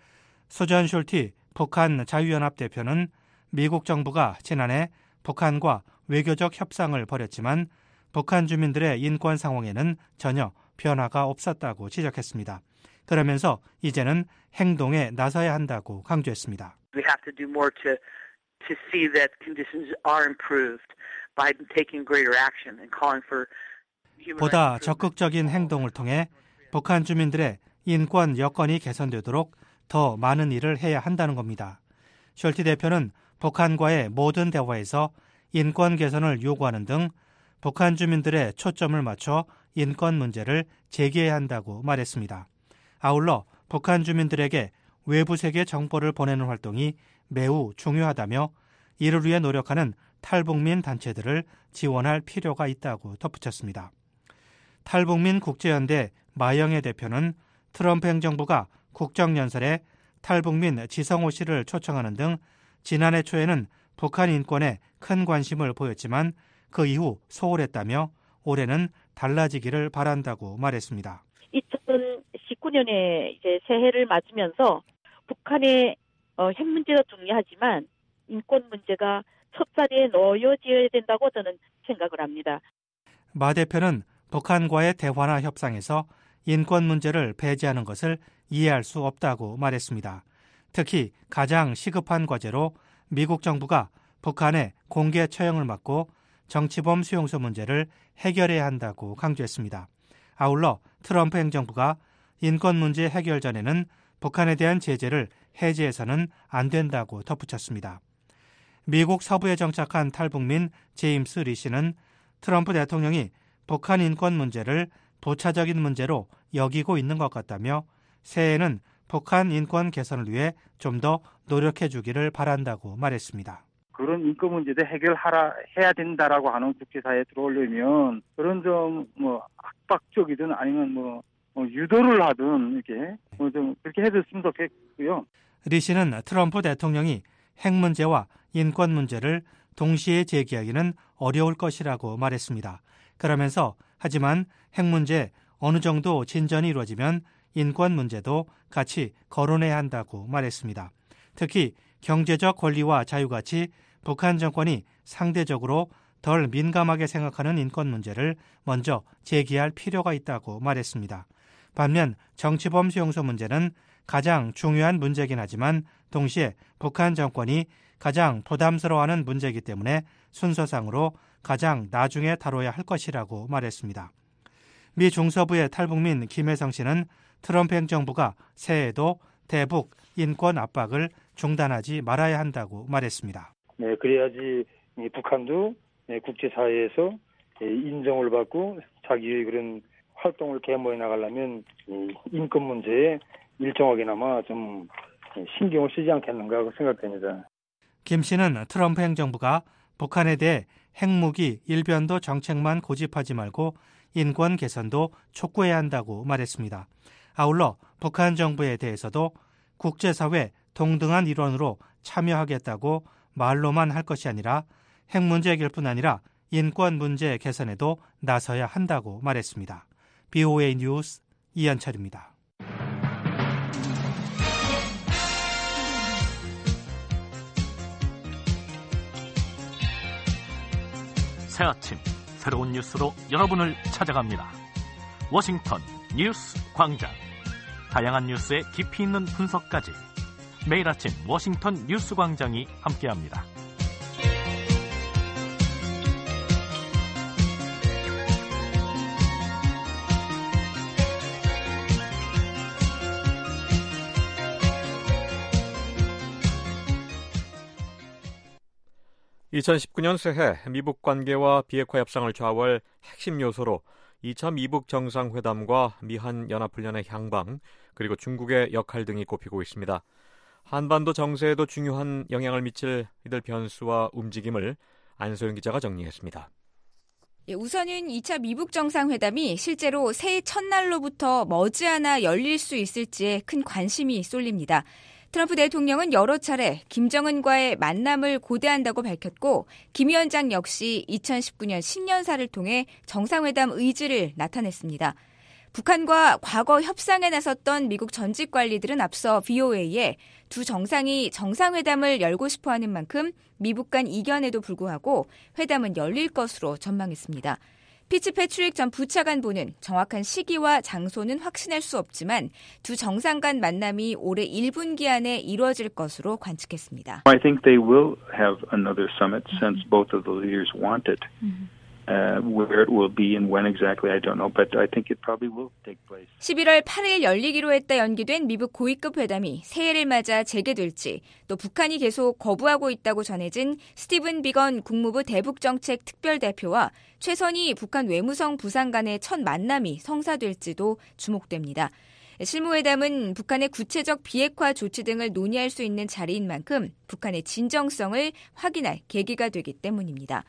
소전 숄티 북한 자유연합 대표는 미국 정부가 지난해 북한과 외교적 협상을 벌였지만 북한 주민들의 인권 상황에는 전혀 변화가 없었다고 지적했습니다. 그러면서 이제는 행동에 나서야 한다고 강조했습니다. We have to do more to to see that conditions are improved by taking greater action and calling for 보다 적극적인 행동을 통해 북한 주민들의 인권 여건이 개선되도록 더 많은 일을 해야 한다는 겁니다. 숄티 대표는 북한과의 모든 대화에서 인권 개선을 요구하는 등 북한 주민들의 초점을 맞춰 인권 문제를 제기해야 한다고 말했습니다. 아울러 북한 주민들에게 외부 세계 정보를 보내는 활동이 매우 중요하다며 이를 위해 노력하는 탈북민 단체들을 지원할 필요가 있다고 덧붙였습니다. 탈북민 국제연대 마영애 대표는 트럼프 행정부가 국정연설에 탈북민 지성호 씨를 초청하는 등 지난해 초에는 북한 인권에 큰 관심을 보였지만 그 이후 소홀했다며 올해는 달라지기를 바란다고 말했습니다. 이천십구 년에 이제 새해를 맞으면서 북한의 어, 핵 문제가 중요하지만 인권 문제가 첫 자리에 놓여져야 된다고 저는 생각을 합니다. 마 대표는 북한과의 대화나 협상에서 인권 문제를 배제하는 것을 이해할 수 없다고 말했습니다. 특히 가장 시급한 과제로 미국 정부가 북한의 공개 처형을 막고 정치범 수용소 문제를 해결해야 한다고 강조했습니다. 아울러 트럼프 행정부가 인권 문제 해결 전에는 북한에 대한 제재를 해제해서는 안 된다고 덧붙였습니다. 미국 서부에 정착한 탈북민 제임스 리 씨는 트럼프 대통령이 북한 인권 문제를 부차적인 문제로 여기고 있는 것 같다며 새해에는 북한 인권 개선을 위해 좀 더 노력해 주기를 바란다고 말했습니다. 그런 인권 문제도 해결하라 해야 된다라고 하는 국제사회에 들어오려면 그런 좀 뭐 압박적이든 아니면 뭐, 뭐 유도를 하든 이렇게 뭐 좀 그렇게 해줬으면 좋겠고요. 리 씨는 트럼프 대통령이 핵 문제와 인권 문제를 동시에 제기하기는 어려울 것이라고 말했습니다. 그러면서 하지만 핵 문제 어느 정도 진전이 이루어지면 인권 문제도 같이 거론해야 한다고 말했습니다. 특히 경제적 권리와 자유같이 북한 정권이 상대적으로 덜 민감하게 생각하는 인권 문제를 먼저 제기할 필요가 있다고 말했습니다. 반면 정치범 수용소 문제는 가장 중요한 문제긴 하지만 동시에 북한 정권이 가장 부담스러워하는 문제이기 때문에 순서상으로 가장 나중에 다뤄야 할 것이라고 말했습니다. 미 중서부의 탈북민 김혜성 씨는 트럼프 행정부가 새해에도 대북 인권 압박을 중단하지 말아야 한다고 말했습니다. 네, 그래야지 북한도 국제사회에서 인정을 받고 자기의 그런 활동을 계모해 나가려면 인권 문제에 일정하게나마 좀 신경을 쓰지 않겠는가 하고 생각됩니다. 김 씨는 트럼프 행정부가 북한에 대해 핵무기 일변도 정책만 고집하지 말고 인권 개선도 촉구해야 한다고 말했습니다. 아울러 북한 정부에 대해서도 국제사회 동등한 일원으로 참여하겠다고 말로만 할 것이 아니라 핵 문제 해결뿐 아니라 인권 문제 개선에도 나서야 한다고 말했습니다. 비오에이 뉴스 이현철입니다. 새 아침 새로운 뉴스로 여러분을 찾아갑니다. 워싱턴 뉴스 광장. 다양한 뉴스의 깊이 있는 분석까지 매일 아침 워싱턴 뉴스 광장이 함께합니다. 이천십구 년 새해 미북 관계와 비핵화 협상을 좌우할 핵심 요소로 이 차 미북 정상회담과 미한 연합훈련의 향방, 그리고 중국의 역할 등이 꼽히고 있습니다. 한반도 정세에도 중요한 영향을 미칠 이들 변수와 움직임을 안소영 기자가 정리했습니다. 예, 우선은 이 차 미북 정상회담이 실제로 새해 첫날로부터 머지않아 열릴 수 있을지에 큰 관심이 쏠립니다. 트럼프 대통령은 여러 차례 김정은과의 만남을 고대한다고 밝혔고, 김 위원장 역시 이천십구 년 신년사를 통해 정상회담 의지를 나타냈습니다. 북한과 과거 협상에 나섰던 미국 전직 관리들은 앞서 브이오에이에 두 정상이 정상회담을 열고 싶어하는 만큼 미북 간 이견에도 불구하고 회담은 열릴 것으로 전망했습니다. 피츠패트릭 전 부차관보는 정확한 시기와 장소는 확신할 수 없지만 두 정상 간 만남이 올해 일 분기 안에 이루어질 것으로 관측했습니다. I think they will have another summit since both of the leaders want it. Uh, where it will be and when exactly I don't know, but I think it probably will take place. 십일월 팔일 열리기로 했다 연기된 미북 고위급 회담이 새해를 맞아 재개될지, 또 북한이 계속 거부하고 있다고 전해진 스티븐 비건 국무부 대북정책 특별대표와 최선희 북한 외무성 부상 간의 첫 만남이 성사될지도 주목됩니다. 실무회담은 북한의 구체적 비핵화 조치 등을 논의할 수 있는 자리인 만큼 북한의 진정성을 확인할 계기가 되기 때문입니다.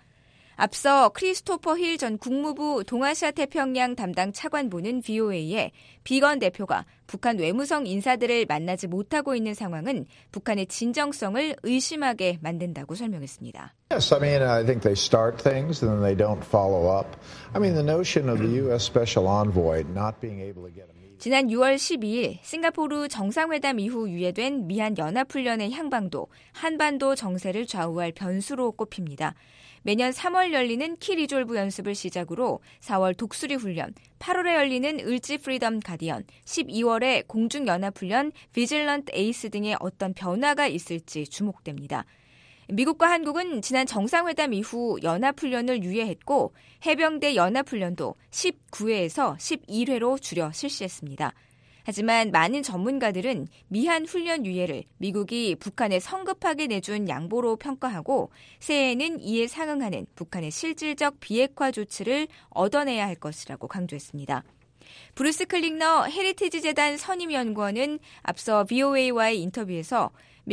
앞서 크리스토퍼 힐 전 국무부 동아시아 태평양 담당 차관보는 브이오에이에 비건 대표가 북한 외무성 인사들을 만나지 못하고 있는 상황은 북한의 진정성을 의심하게 만든다고 설명했습니다. Yes, I mean, I think they start things and then they don't follow up. I mean, the notion of the U S Special Envoy not being able to get a meeting. 지난 유월 십이일 싱가포르 정상회담 이후 유예된 미한 연합훈련의 향방도 한반도 정세를 좌우할 변수로 꼽힙니다. 매년 삼월 열리는 키 리졸브 연습을 시작으로 사월 독수리 훈련, 팔월에 열리는 을지 프리덤 가디언, 십이월에 공중연합훈련 비질런트 에이스 등의 어떤 변화가 있을지 주목됩니다. 미국과 한국은 지난 정상회담 이후 연합훈련을 유예했고 해병대 연합훈련도 십구 회에서 십일 회로 줄여 실시했습니다. 하지만 많은 전문가들은 미한 훈련 유예를 미국이 북한에 성급하게 내준 양보로 평가하고 새해에는 이에 상응하는 북한의 실질적 비핵화 조치를 얻어내야 할 것이라고 강조했습니다. 브루스 클링너 헤리티지 재단 선임연구원은 앞서 브이오에이와의 인터뷰에서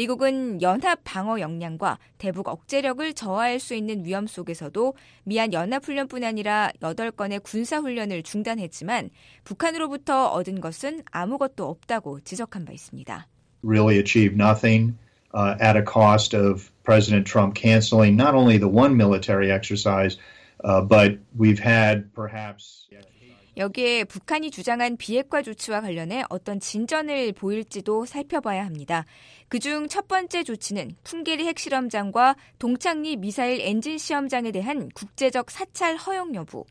미국은 연합 방어 역량과 대북 억제력을 저하할 수 있는 위험 속에서도 미한 연합훈련뿐 아니라 여덟 건의 군사훈련을 중단했지만 북한으로부터 얻은 것은 아무것도 없다고 지적한 바 있습니다. Really achieved nothing uh, at a cost of President Trump canceling not only the one military exercise, uh, but we've had perhaps... 여기에 북한이 주장한 비핵화 조치와 관련해 어떤 진전을 보일지도 살펴봐야 합니다. 그중 첫 번째 조치는 풍계리 핵실험장과 동창리 미사일 엔진 시험장에 대한 국제적 사찰 허용 여부.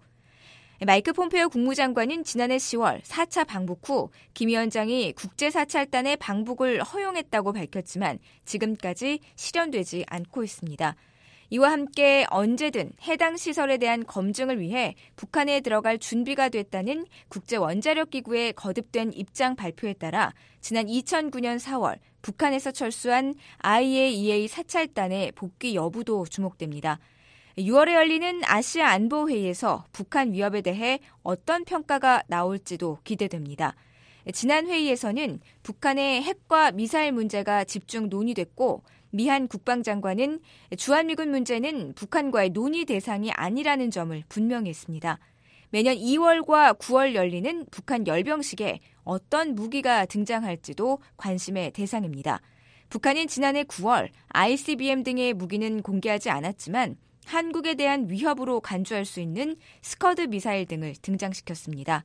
마이크 폼페오 국무장관은 지난해 시월 사 차 방북 후 김 위원장이 국제사찰단의 방북을 허용했다고 밝혔지만 지금까지 실현되지 않고 있습니다. 이와 함께 언제든 해당 시설에 대한 검증을 위해 북한에 들어갈 준비가 됐다는 국제원자력기구의 거듭된 입장 발표에 따라 지난 이천구 년 사월 북한에서 철수한 아이에이이에이 사찰단의 복귀 여부도 주목됩니다. 유월에 열리는 아시아 안보회의에서 북한 위협에 대해 어떤 평가가 나올지도 기대됩니다. 지난 회의에서는 북한의 핵과 미사일 문제가 집중 논의됐고 미한 국방장관은 주한미군 문제는 북한과의 논의 대상이 아니라는 점을 분명히 했습니다. 매년 이월과 구월 열리는 북한 열병식에 어떤 무기가 등장할지도 관심의 대상입니다. 북한은 지난해 구월 아이씨비엠 등의 무기는 공개하지 않았지만 한국에 대한 위협으로 간주할 수 있는 스커드 미사일 등을 등장시켰습니다.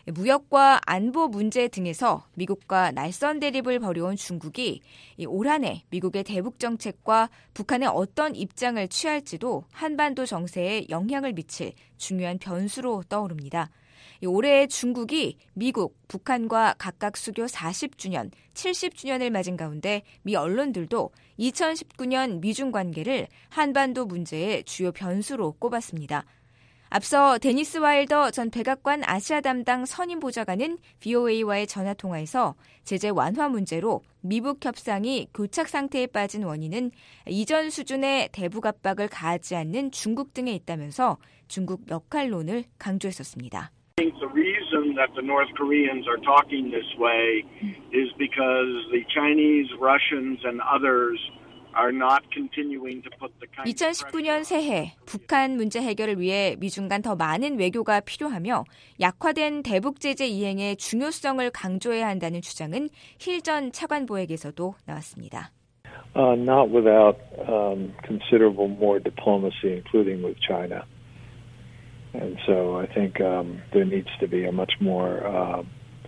무역과 안보 문제 등에서 미국과 날선 대립을 벌여온 중국이 올 한 해 미국의 대북 정책과 북한의 어떤 입장을 취할지도 한반도 정세에 영향을 미칠 중요한 변수로 떠오릅니다. 올해 중국이 미국, 북한과 각각 수교 사십 주년, 칠십 주년을 맞은 가운데 미 언론들도 이천십구 년 미중 관계를 한반도 문제의 주요 변수로 꼽았습니다. 앞서 데니스 와일더 전 백악관 아시아 담당 선임 보좌관은 브이오에이와의 전화통화에서 제재 완화 문제로 미북 협상이 교착 상태에 빠진 원인은 이전 수준의 대북 압박을 가하지 않는 중국 등에 있다면서 중국 역할론을 강조했었습니다. I think the reason that the North Koreans are talking this way is because the Chinese, Russians, and others are not continuing to put the kind of 이천십구 년 새해 북한 문제 해결을 위해 미중 간 더 많은 외교가 필요하며 약화된 대북 제재 이행의 중요성을 강조해야 한다는 주장은 힐 전 차관보에게서도 나왔습니다. Uh, not without um, considerable more diplomacy, including with China. And so I think um, there needs to be a much more uh,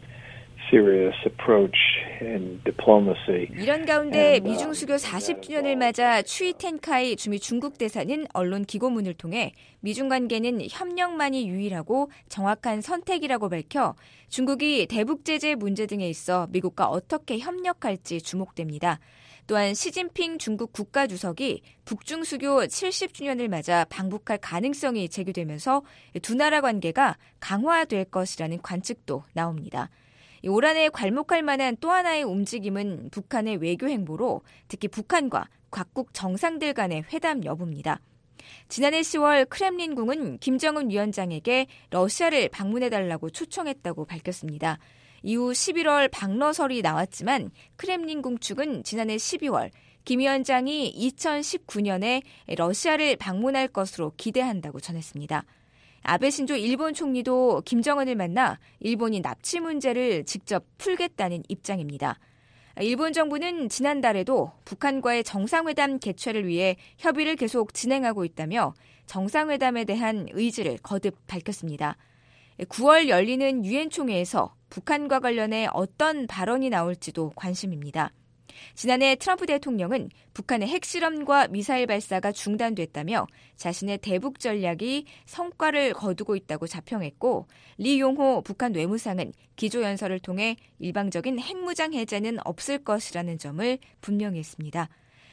serious approach in diplomacy. 이런 가운데 미중 수교 사십 주년을 맞아 추이 텐카이 주미 중국 대사는 언론 기고문을 통해 미중 관계는 협력만이 유일하고 정확한 선택이라고 밝혀 중국이 대북 제재 문제 등에 있어 미국과 어떻게 협력할지 주목됩니다. 또한 시진핑 중국 국가주석이 북중 수교 칠십 주년을 맞아 방북할 가능성이 제기되면서 두 나라 관계가 강화될 것이라는 관측도 나옵니다. 올 한 해 괄목할 만한 또 하나의 움직임은 북한의 외교 행보로 특히 북한과 각국 정상들 간의 회담 여부입니다. 지난해 시월 크렘린궁은 김정은 위원장에게 러시아를 방문해달라고 초청했다고 밝혔습니다. 이후 십일월 방러설이 나왔지만 크렘린궁 측은 지난해 십이월 김 위원장이 이천십구 년에 러시아를 방문할 것으로 기대한다고 전했습니다. 아베 신조 일본 총리도 김정은을 만나 일본이 납치 문제를 직접 풀겠다는 입장입니다. 일본 정부는 지난달에도 북한과의 정상회담 개최를 위해 협의를 계속 진행하고 있다며 정상회담에 대한 의지를 거듭 밝혔습니다. 구월 열리는 유엔 총회에서 북한과 관련해 어떤 발언이 나올지도 관심입니다. 지난해 트럼프 대통령은 북한의 핵실험과 미사일 발사가 중단됐다며 자신의 대북 전략이 성과를 거두고 있다고 자평했고 리 용호 북한 외무상은 기조연설을 통해 일방적인 핵무장 해제는 없을 것이라는 점을 분명히 했습니다.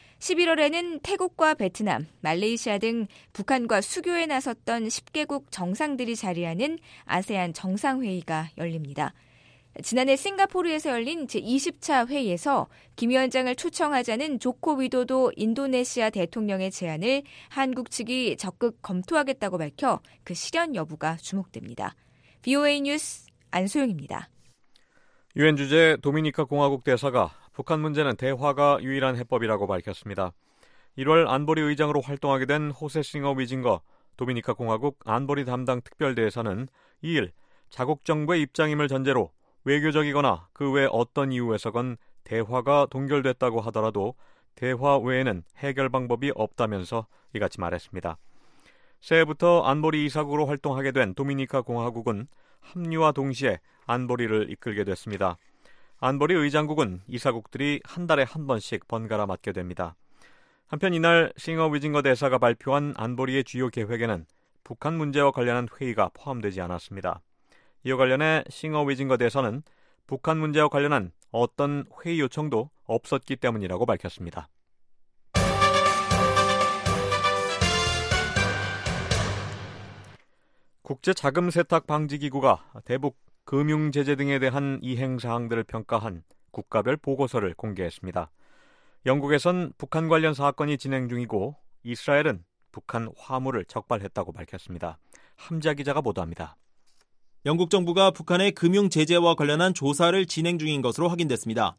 십일월에는 태국과 베트남, 말레이시아 등 북한과 수교에 나섰던 십 개국 정상들이 자리하는 아세안 정상회의가 열립니다. 지난해 싱가포르에서 열린 제이십 차 회의에서 김 위원장을 초청하자는 조코 위도도 인도네시아 대통령의 제안을 한국 측이 적극 검토하겠다고 밝혀 그 실현 여부가 주목됩니다. 브이오에이 뉴스 안소영입니다. 유엔 주재 도미니카 공화국 대사가 북한 문제는 대화가 유일한 해법이라고 밝혔습니다. 일월 안보리 의장으로 활동하게 된 호세 싱어 위징거 도미니카 공화국 안보리 담당 특별대사는 이일 자국 정부의 입장임을 전제로 외교적이거나 그 외 어떤 이유에서건 대화가 동결됐다고 하더라도 대화 외에는 해결 방법이 없다면서 이같이 말했습니다. 새해부터 안보리 이사국으로 활동하게 된 도미니카 공화국은 합류와 동시에 안보리를 이끌게 됐습니다. 안보리 의장국은 이사국들이 한 달에 한 번씩 번갈아 맡게 됩니다. 한편 이날 싱어 위징거 대사가 발표한 안보리의 주요 계획에는 북한 문제와 관련한 회의가 포함되지 않았습니다. 이와 관련해 싱어 위징거 대사는 북한 문제와 관련한 어떤 회의 요청도 없었기 때문이라고 밝혔습니다. 국제자금세탁방지기구가 대북 금융제재 등에 대한 이행사항들을 평가한 국가별 보고서를 공개했습니다. 영국에선 북한 관련 사건이 진행 중이고 이스라엘은 북한 화물을 적발했다고 밝혔습니다. 함자 기자가 보도합니다. 영국 정부가 북한의 금융제재와 관련한 조사를 진행 중인 것으로 확인됐습니다.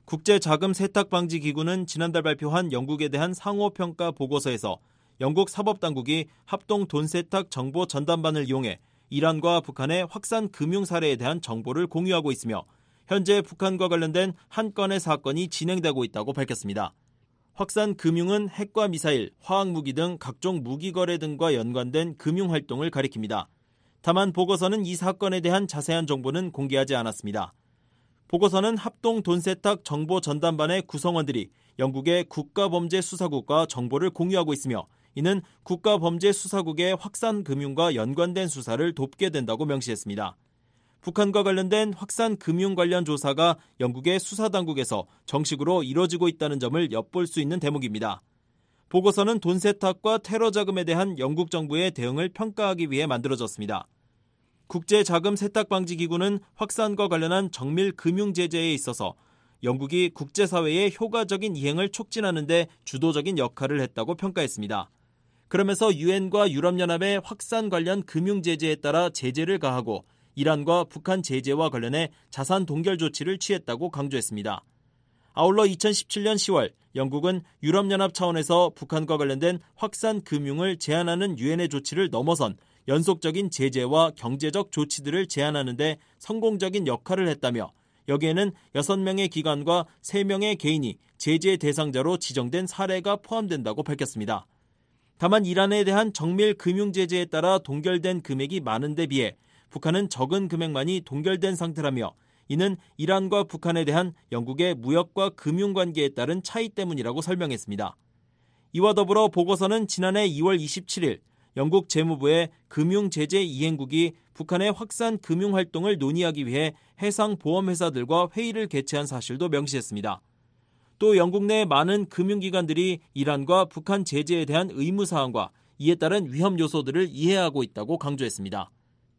국제자금세탁방지기구는 지난달 발표한 영국에 대한 상호평가 보고서에서 영국 사법당국이 합동 돈세탁 정보 전담반을 이용해 이란과 북한의 확산 금융 사례에 대한 정보를 공유하고 있으며 현재 북한과 관련된 한 건의 사건이 진행되고 있다고 밝혔습니다. 확산 금융은 핵과 미사일, 화학무기 등 각종 무기 거래 등과 연관된 금융활동을 가리킵니다. 다만 보고서는 이 사건에 대한 자세한 정보는 공개하지 않았습니다. 보고서는 합동 돈세탁 정보 전담반의 구성원들이 영국의 국가범죄수사국과 정보를 공유하고 있으며 이는 국가범죄수사국의 확산금융과 연관된 수사를 돕게 된다고 명시했습니다. 북한과 관련된 확산금융 관련 조사가 영국의 수사당국에서 정식으로 이뤄지고 있다는 점을 엿볼 수 있는 대목입니다. 보고서는 돈 세탁과 테러 자금에 대한 영국 정부의 대응을 평가하기 위해 만들어졌습니다. 국제자금세탁방지기구는 확산과 관련한 정밀 금융 제재에 있어서 영국이 국제사회의 효과적인 이행을 촉진하는 데 주도적인 역할을 했다고 평가했습니다. 그러면서 유엔과 유럽연합의 확산 관련 금융 제재에 따라 제재를 가하고 이란과 북한 제재와 관련해 자산 동결 조치를 취했다고 강조했습니다. 아울러 이천십칠 년 시월 영국은 유럽연합 차원에서 북한과 관련된 확산 금융을 제한하는 유엔의 조치를 넘어선 연속적인 제재와 경제적 조치들을 제한하는 데 성공적인 역할을 했다며 여기에는 여섯 명의 기관과 세 명의 개인이 제재 대상자로 지정된 사례가 포함된다고 밝혔습니다. 다만 이란에 대한 정밀 금융 제재에 따라 동결된 금액이 많은 데 비해 북한은 적은 금액만이 동결된 상태라며 이는 이란과 북한에 대한 영국의 무역과 금융 관계에 따른 차이 때문이라고 설명했습니다. 이와 더불어 보고서는 지난해 이월 이십칠일 영국 재무부의 금융제재 이행국이 북한의 확산 금융활동을 논의하기 위해 해상보험회사들과 회의를 개최한 사실도 명시했습니다. 또 영국 내 많은 금융기관들이 이란과 북한 제재에 대한 의무사항과 이에 따른 위험 요소들을 이해하고 있다고 강조했습니다.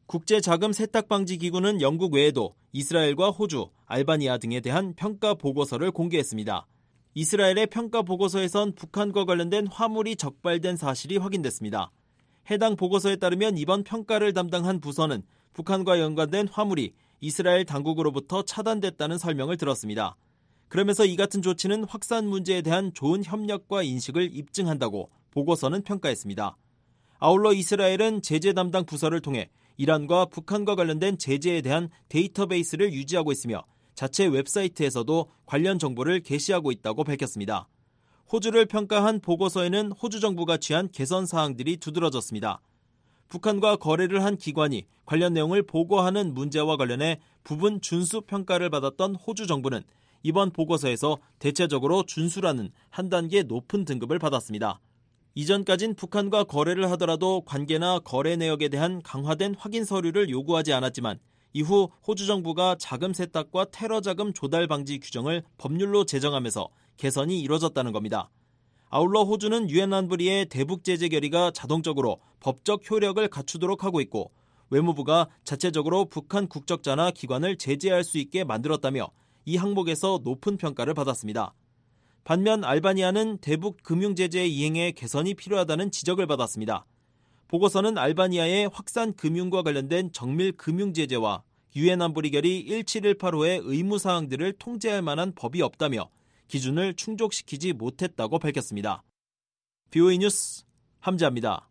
국제자금세탁방지기구는 영국 외에도 이스라엘과 호주, 알바니아 등에 대한 평가 보고서를 공개했습니다. 이스라엘의 평가 보고서에선 북한과 관련된 화물이 적발된 사실이 확인됐습니다. 해당 보고서에 따르면 이번 평가를 담당한 부서는 북한과 연관된 화물이 이스라엘 당국으로부터 차단됐다는 설명을 들었습니다. 그러면서 이 같은 조치는 확산 문제에 대한 좋은 협력과 인식을 입증한다고 보고서는 평가했습니다. 아울러 이스라엘은 제재 담당 부서를 통해 이란과 북한과 관련된 제재에 대한 데이터베이스를 유지하고 있으며 자체 웹사이트에서도 관련 정보를 게시하고 있다고 밝혔습니다. 호주를 평가한 보고서에는 호주 정부가 취한 개선 사항들이 두드러졌습니다. 북한과 거래를 한 기관이 관련 내용을 보고하는 문제와 관련해 부분 준수 평가를 받았던 호주 정부는 이번 보고서에서 대체적으로 준수라는 한 단계 높은 등급을 받았습니다. 이전까진 북한과 거래를 하더라도 관계나 거래 내역에 대한 강화된 확인 서류를 요구하지 않았지만 이후 호주 정부가 자금 세탁과 테러 자금 조달 방지 규정을 법률로 제정하면서 개선이 이뤄졌다는 겁니다. 아울러 호주는 유엔 안보리의 대북 제재 결의가 자동적으로 법적 효력을 갖추도록 하고 있고 외무부가 자체적으로 북한 국적자나 기관을 제재할 수 있게 만들었다며 이 항목에서 높은 평가를 받았습니다. 반면 알바니아는 대북 금융 제재 이행에 개선이 필요하다는 지적을 받았습니다. 보고서는 알바니아의 확산 금융과 관련된 정밀 금융 제재와 유엔 안보리 결의 일칠일팔호의 의무 사항들을 통제할 만한 법이 없다며 기준을 충족시키지 못했다고 밝혔습니다. 비오에이 뉴스 함지아입니다.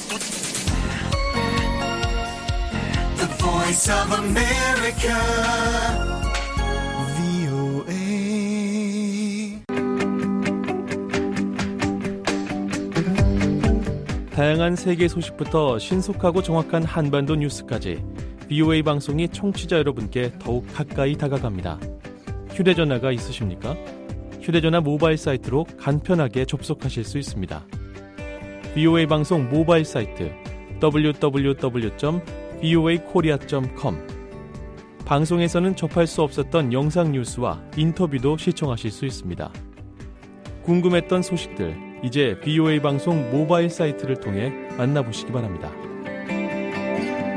The Voice of America, 브이오에이. 다양한 세계 소식부터 신속하고 정확한 한반도 뉴스까지 비오에이 방송이 청취자 여러분께 더욱 가까이 다가갑니다. 휴대전화가 있으십니까? 휴대전화 모바일 사이트로 간편하게 접속하실 수 있습니다. 비오에이 방송 모바일 사이트 더블유 더블유 더블유 점 비오에이 코리아 점 컴. 방송에서는 접할 수 없었던 영상 뉴스와 인터뷰도 시청하실 수 있습니다. 궁금했던 소식들 이제 비오에이 방송 모바일 사이트를 통해 만나보시기 바랍니다.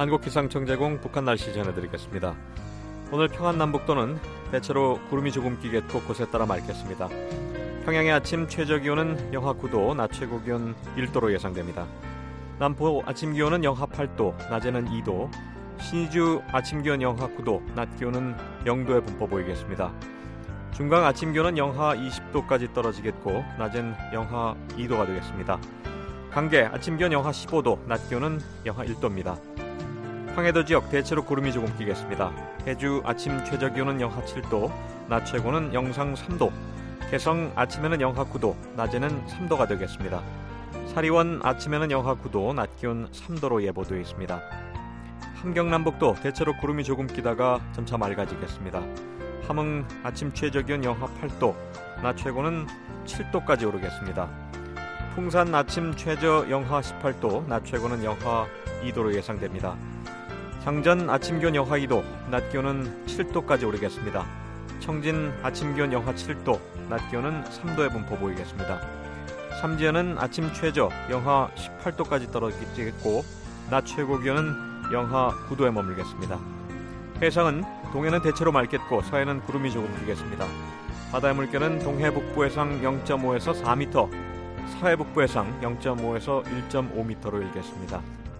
한국기상청 제공 북한 날씨 전해드리겠습니다. 오늘 평안 남북도는 대체로 구름이 조금 끼겠고 곳에 따라 맑겠습니다. 평양의 아침 최저기온은 영하 구 도, 낮 최고기온 일 도로 예상됩니다. 남포 아침 기온은 영하 팔 도, 낮에는 이 도, 신의주 아침 기온 영하 구 도, 낮 기온은 영 도의 분포 보이겠습니다. 중강 아침 기온은 영하 이십 도까지 떨어지겠고 낮엔 영하 이 도가 되겠습니다. 강계 아침 기온 영하 십오 도, 낮 기온은 영하 일 도입니다. 황해도 지역 대체로 구름이 조금 끼겠습니다. 해주 아침 최저기온은 영하 칠 도, 낮 최고는 영상 삼 도, 개성 아침에는 영하 구 도, 낮에는 삼 도가 되겠습니다. 사리원 아침에는 영하 구 도, 낮 기온 삼 도로 예보되어 있습니다. 함경남북도 대체로 구름이 조금 끼다가 점차 맑아지겠습니다. 함흥 아침 최저기온 영하 팔 도, 낮 최고는 칠 도까지 오르겠습니다. 풍산 아침 최저 영하 십팔 도, 낮 최고는 영하 이 도로 예상됩니다. 장전 아침 기온 영하 이 도, 낮 기온은 칠 도까지 오르겠습니다. 청진 아침 기온 영하 칠 도, 낮 기온은 삼 도의 분포 보이겠습니다. 삼지연은 아침 최저 영하 십팔 도까지 떨어지겠고 낮 최고 기온은 영하 구 도에 머물겠습니다. 해상은 동해는 대체로 맑겠고 서해는 구름이 조금 끼겠습니다. 바다의 물결은 동해 북부 해상 영 점 오에서 사 미터, 서해 북부 해상 영 점 오에서 일 점 오 미터로 일겠습니다.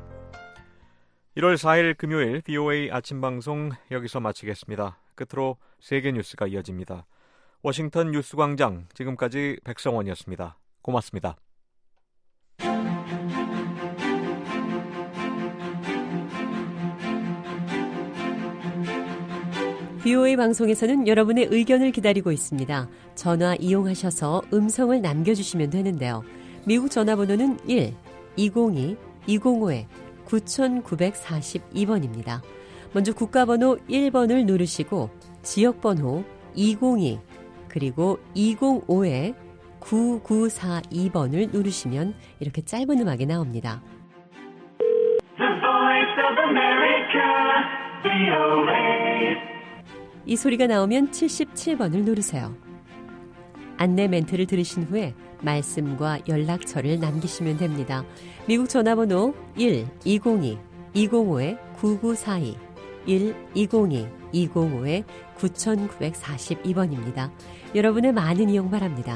일월 사일 금요일 비오에이 아침 방송 여기서 마치겠습니다. 끝으로 세계 뉴스가 이어집니다. 워싱턴 뉴스광장 지금까지 백성원이었습니다. 고맙습니다. 비오에이 방송에서는 여러분의 의견을 기다리고 있습니다. 전화 이용하셔서 음성을 남겨주시면 되는데요. 미국 전화번호는 일 이공이 이공오 구구사이 번입니다. 먼저 국가번호 일 번을 누르시고 지역번호 이공이 그리고 이공오 구구사이 번을 누르시면 이렇게 짧은 음악이 나옵니다. The Voice of America, 비오에이. 이 소리가 나오면 칠십칠 번을 누르세요. 안내 멘트를 들으신 후에 말씀과 연락처를 남기시면 됩니다. 미국 전화번호 일 이공이 이공오 구구사이 일 이공이 이공오 구구사이 번입니다. 여러분의 많은 이용 바랍니다.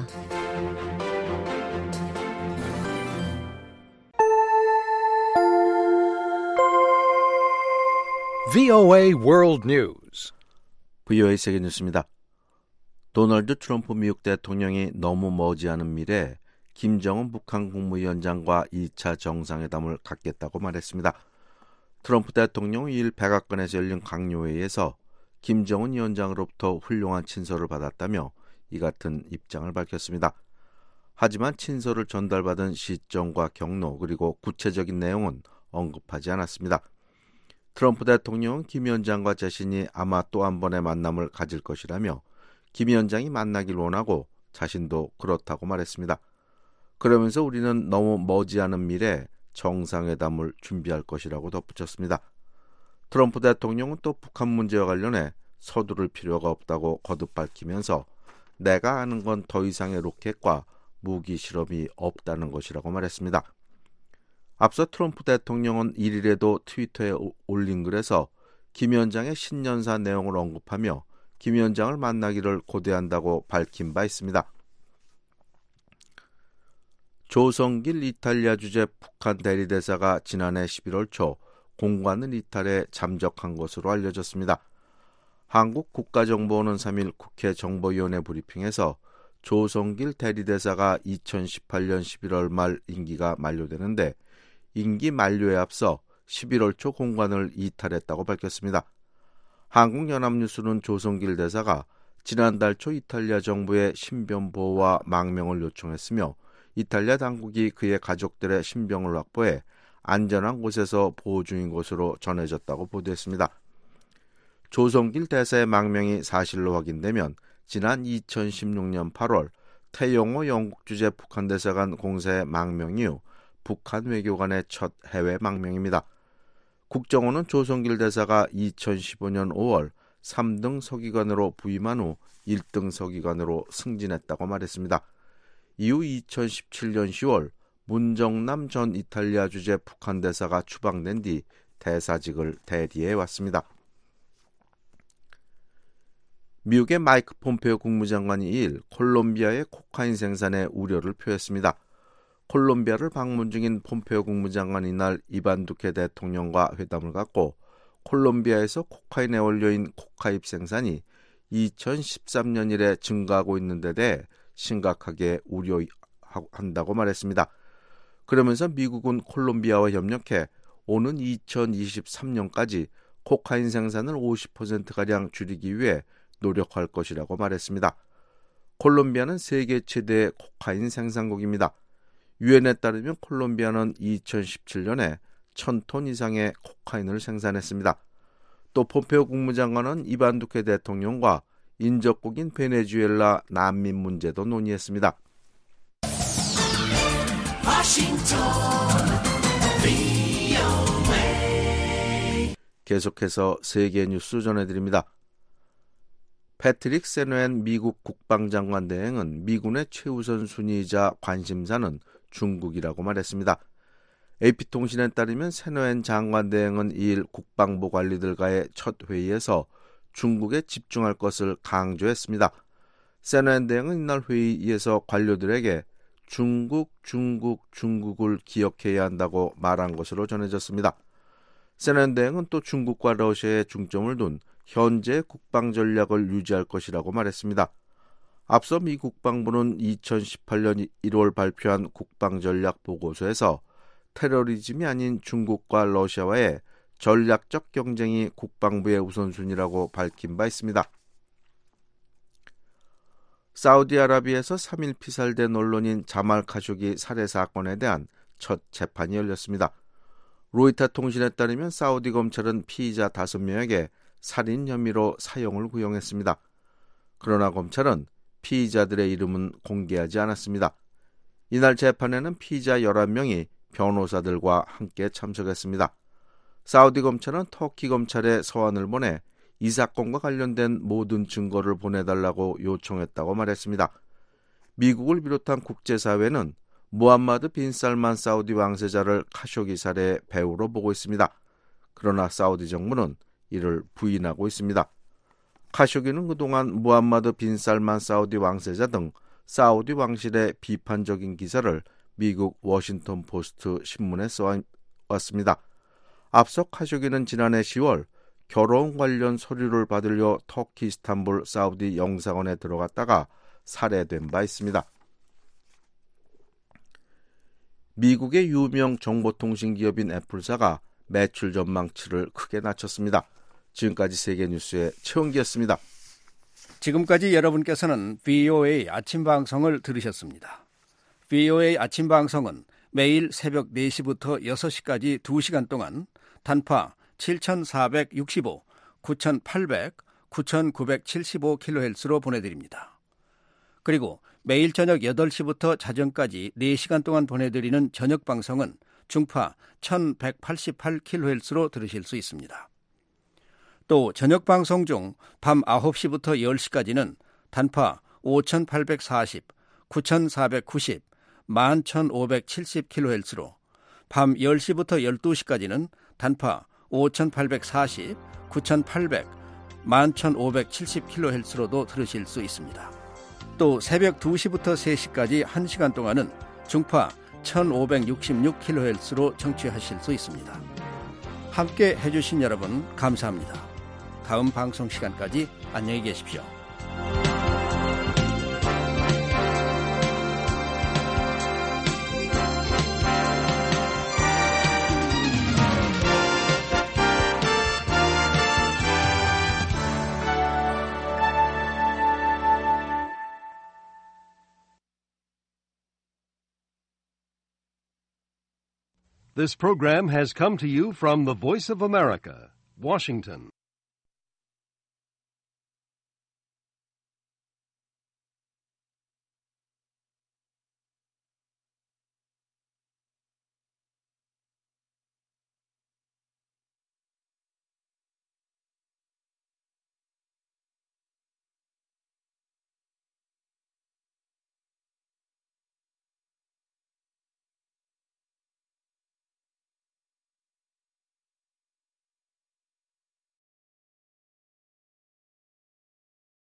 브이오에이 World News. 브이오에이 세계 뉴스입니다. 도널드 트럼프 미국 대통령이 너무 머지않은 미래에 김정은 북한 국무위원장과 이 차 정상회담을 갖겠다고 말했습니다. 트럼프 대통령은 이 일 백악관에서 열린 강요회의에서 김정은 위원장으로부터 훌륭한 친서를 받았다며 이 같은 입장을 밝혔습니다. 하지만 친서를 전달받은 시점과 경로 그리고 구체적인 내용은 언급하지 않았습니다. 트럼프 대통령은 김 위원장과 자신이 아마 또 한 번의 만남을 가질 것이라며 김 위원장이 만나길 원하고 자신도 그렇다고 말했습니다. 그러면서 우리는 너무 머지않은 미래에 정상회담을 준비할 것이라고 덧붙였습니다. 트럼프 대통령은 또 북한 문제와 관련해 서두를 필요가 없다고 거듭 밝히면서 내가 아는 건 더 이상의 로켓과 무기 실험이 없다는 것이라고 말했습니다. 앞서 트럼프 대통령은 일 일에도 트위터에 올린 글에서 김 위원장의 신년사 내용을 언급하며 김 위원장을 만나기를 고대한다고 밝힌 바 있습니다. 조성길 이탈리아 주재 북한 대리대사가 지난해 십일월 초 공관을 이탈해 잠적한 것으로 알려졌습니다. 한국 국가정보원은 삼 일 국회 정보위원회 브리핑에서 조성길 대리대사가 이천십팔 년 십일월 말 임기가 만료되는데 임기 만료에 앞서 십일월 초 공관을 이탈했다고 밝혔습니다. 한국연합뉴스는 조성길 대사가 지난달 초 이탈리아 정부에 신변 보호와 망명을 요청했으며 이탈리아 당국이 그의 가족들의 신병을 확보해 안전한 곳에서 보호 중인 것으로 전해졌다고 보도했습니다. 조성길 대사의 망명이 사실로 확인되면 지난 이천십육 년 팔월 태영호 영국 주재 북한 대사관 공사의 망명 이후 북한 외교관의 첫 해외 망명입니다. 국정원은 조성길 대사가 이천십오 년 오월 삼 등 서기관으로 부임한 후 일 등 서기관으로 승진했다고 말했습니다. 이후 이천십칠 년 시월 문정남 전 이탈리아 주재 북한 대사가 추방된 뒤 대사직을 대리해 왔습니다. 미국의 마이크 폼페오 국무장관이 이일 콜롬비아의 코카인 생산에 우려를 표했습니다. 콜롬비아를 방문 중인 폼페오 국무장관이 이날 이반 두케 대통령과 회담을 갖고 콜롬비아에서 코카인에 원료인 코카잎 생산이 이천십삼 년 이래 증가하고 있는 데 대해 심각하게 우려한다고 말했습니다. 그러면서 미국은 콜롬비아와 협력해 오는 이천이십삼 년까지 코카인 생산을 오십 퍼센트가량 줄이기 위해 노력할 것이라고 말했습니다. 콜롬비아는 세계 최대의 코카인 생산국입니다. 유엔에 따르면 콜롬비아는 이천십칠 년에 천 톤 이상의 코카인을 생산했습니다. 또 폼페오 국무장관은 이반 두케 대통령과 인접국인 베네수엘라 난민 문제도 논의했습니다. 워싱턴 브이오에이 계속해서 세계 뉴스 전해드립니다. 패트릭 세노엔 미국 국방장관 대행은 미군의 최우선 순위이자 관심사는 중국이라고 말했습니다. 에이피통신에 따르면 세노엔 장관 대행은 이일 국방부 관리들과의 첫 회의에서 중국에 집중할 것을 강조했습니다. 세노엔 대행은 이날 회의에서 관료들에게 중국, 중국, 중국을 기억해야 한다고 말한 것으로 전해졌습니다. 세노엔 대행은 또 중국과 러시아에 중점을 둔 현재 국방 전략을 유지할 것이라고 말했습니다. 앞서 미 국방부는 이천십팔 년 일월 발표한 국방 전략 보고서에서 테러리즘이 아닌 중국과 러시아와의 전략적 경쟁이 국방부의 우선순위라고 밝힌 바 있습니다. 사우디아라비아에서 삼 일 피살된 언론인 자말 카쇼기 살해 사건에 대한 첫 재판이 열렸습니다. 로이터 통신에 따르면 사우디 검찰은 피의자 다섯 명에게 살인 혐의로 사형을 구형했습니다. 그러나 검찰은 피의자들의 이름은 공개하지 않았습니다. 이날 재판에는 피의자 열한 명이 변호사들과 함께 참석했습니다. 사우디 검찰은 터키 검찰에 서한을 보내 이 사건과 관련된 모든 증거를 보내달라고 요청했다고 말했습니다. 미국을 비롯한 국제사회는 무함마드 빈 살만 사우디 왕세자를 카쇼기 살해의 배후로 보고 있습니다. 그러나 사우디 정부는 이를 부인하고 있습니다. 카쇼기는 그동안 무함마드 빈 살만 사우디 왕세자 등 사우디 왕실의 비판적인 기사를 미국 워싱턴 포스트 신문에 써왔습니다. 앞서 카쇼기는 지난해 시월 결혼 관련 서류를 받으려 터키 이스탄불 사우디 영사관에 들어갔다가 살해된 바 있습니다. 미국의 유명 정보통신 기업인 애플사가 매출 전망치를 크게 낮췄습니다. 지금까지 세계 뉴스의 최원기였습니다. 지금까지 여러분께서는 브이오에이 아침 방송을 들으셨습니다. 브이오에이 아침 방송은 매일 새벽 네 시부터 여섯 시까지 두 시간 동안 단파 칠천사백육십오, 구천팔백, 구천구백칠십오 킬로헤르츠로 보내드립니다. 그리고 매일 저녁 여덟 시부터 자정까지 네 시간 동안 보내드리는 저녁 방송은 중파 천백팔십팔 킬로헤르츠로 들으실 수 있습니다. 또 저녁 방송 중 밤 아홉 시부터 열 시까지는 단파 오천팔백사십, 구천사백구십, 만 천오백칠십 킬로헤르츠로, 밤 열 시부터 열두 시까지는 단파 오천팔백사십, 구천팔백, 만 천오백칠십 킬로헤르츠로도 들으실 수 있습니다. 또 새벽 두 시부터 세 시까지 한 시간 동안은 중파 천오백육십육 킬로헤르츠로 청취하실 수 있습니다. 함께 해주신 여러분 감사합니다. 다음 방송 시간까지 안녕히 계십시오. This program has come to you from the Voice of America, Washington.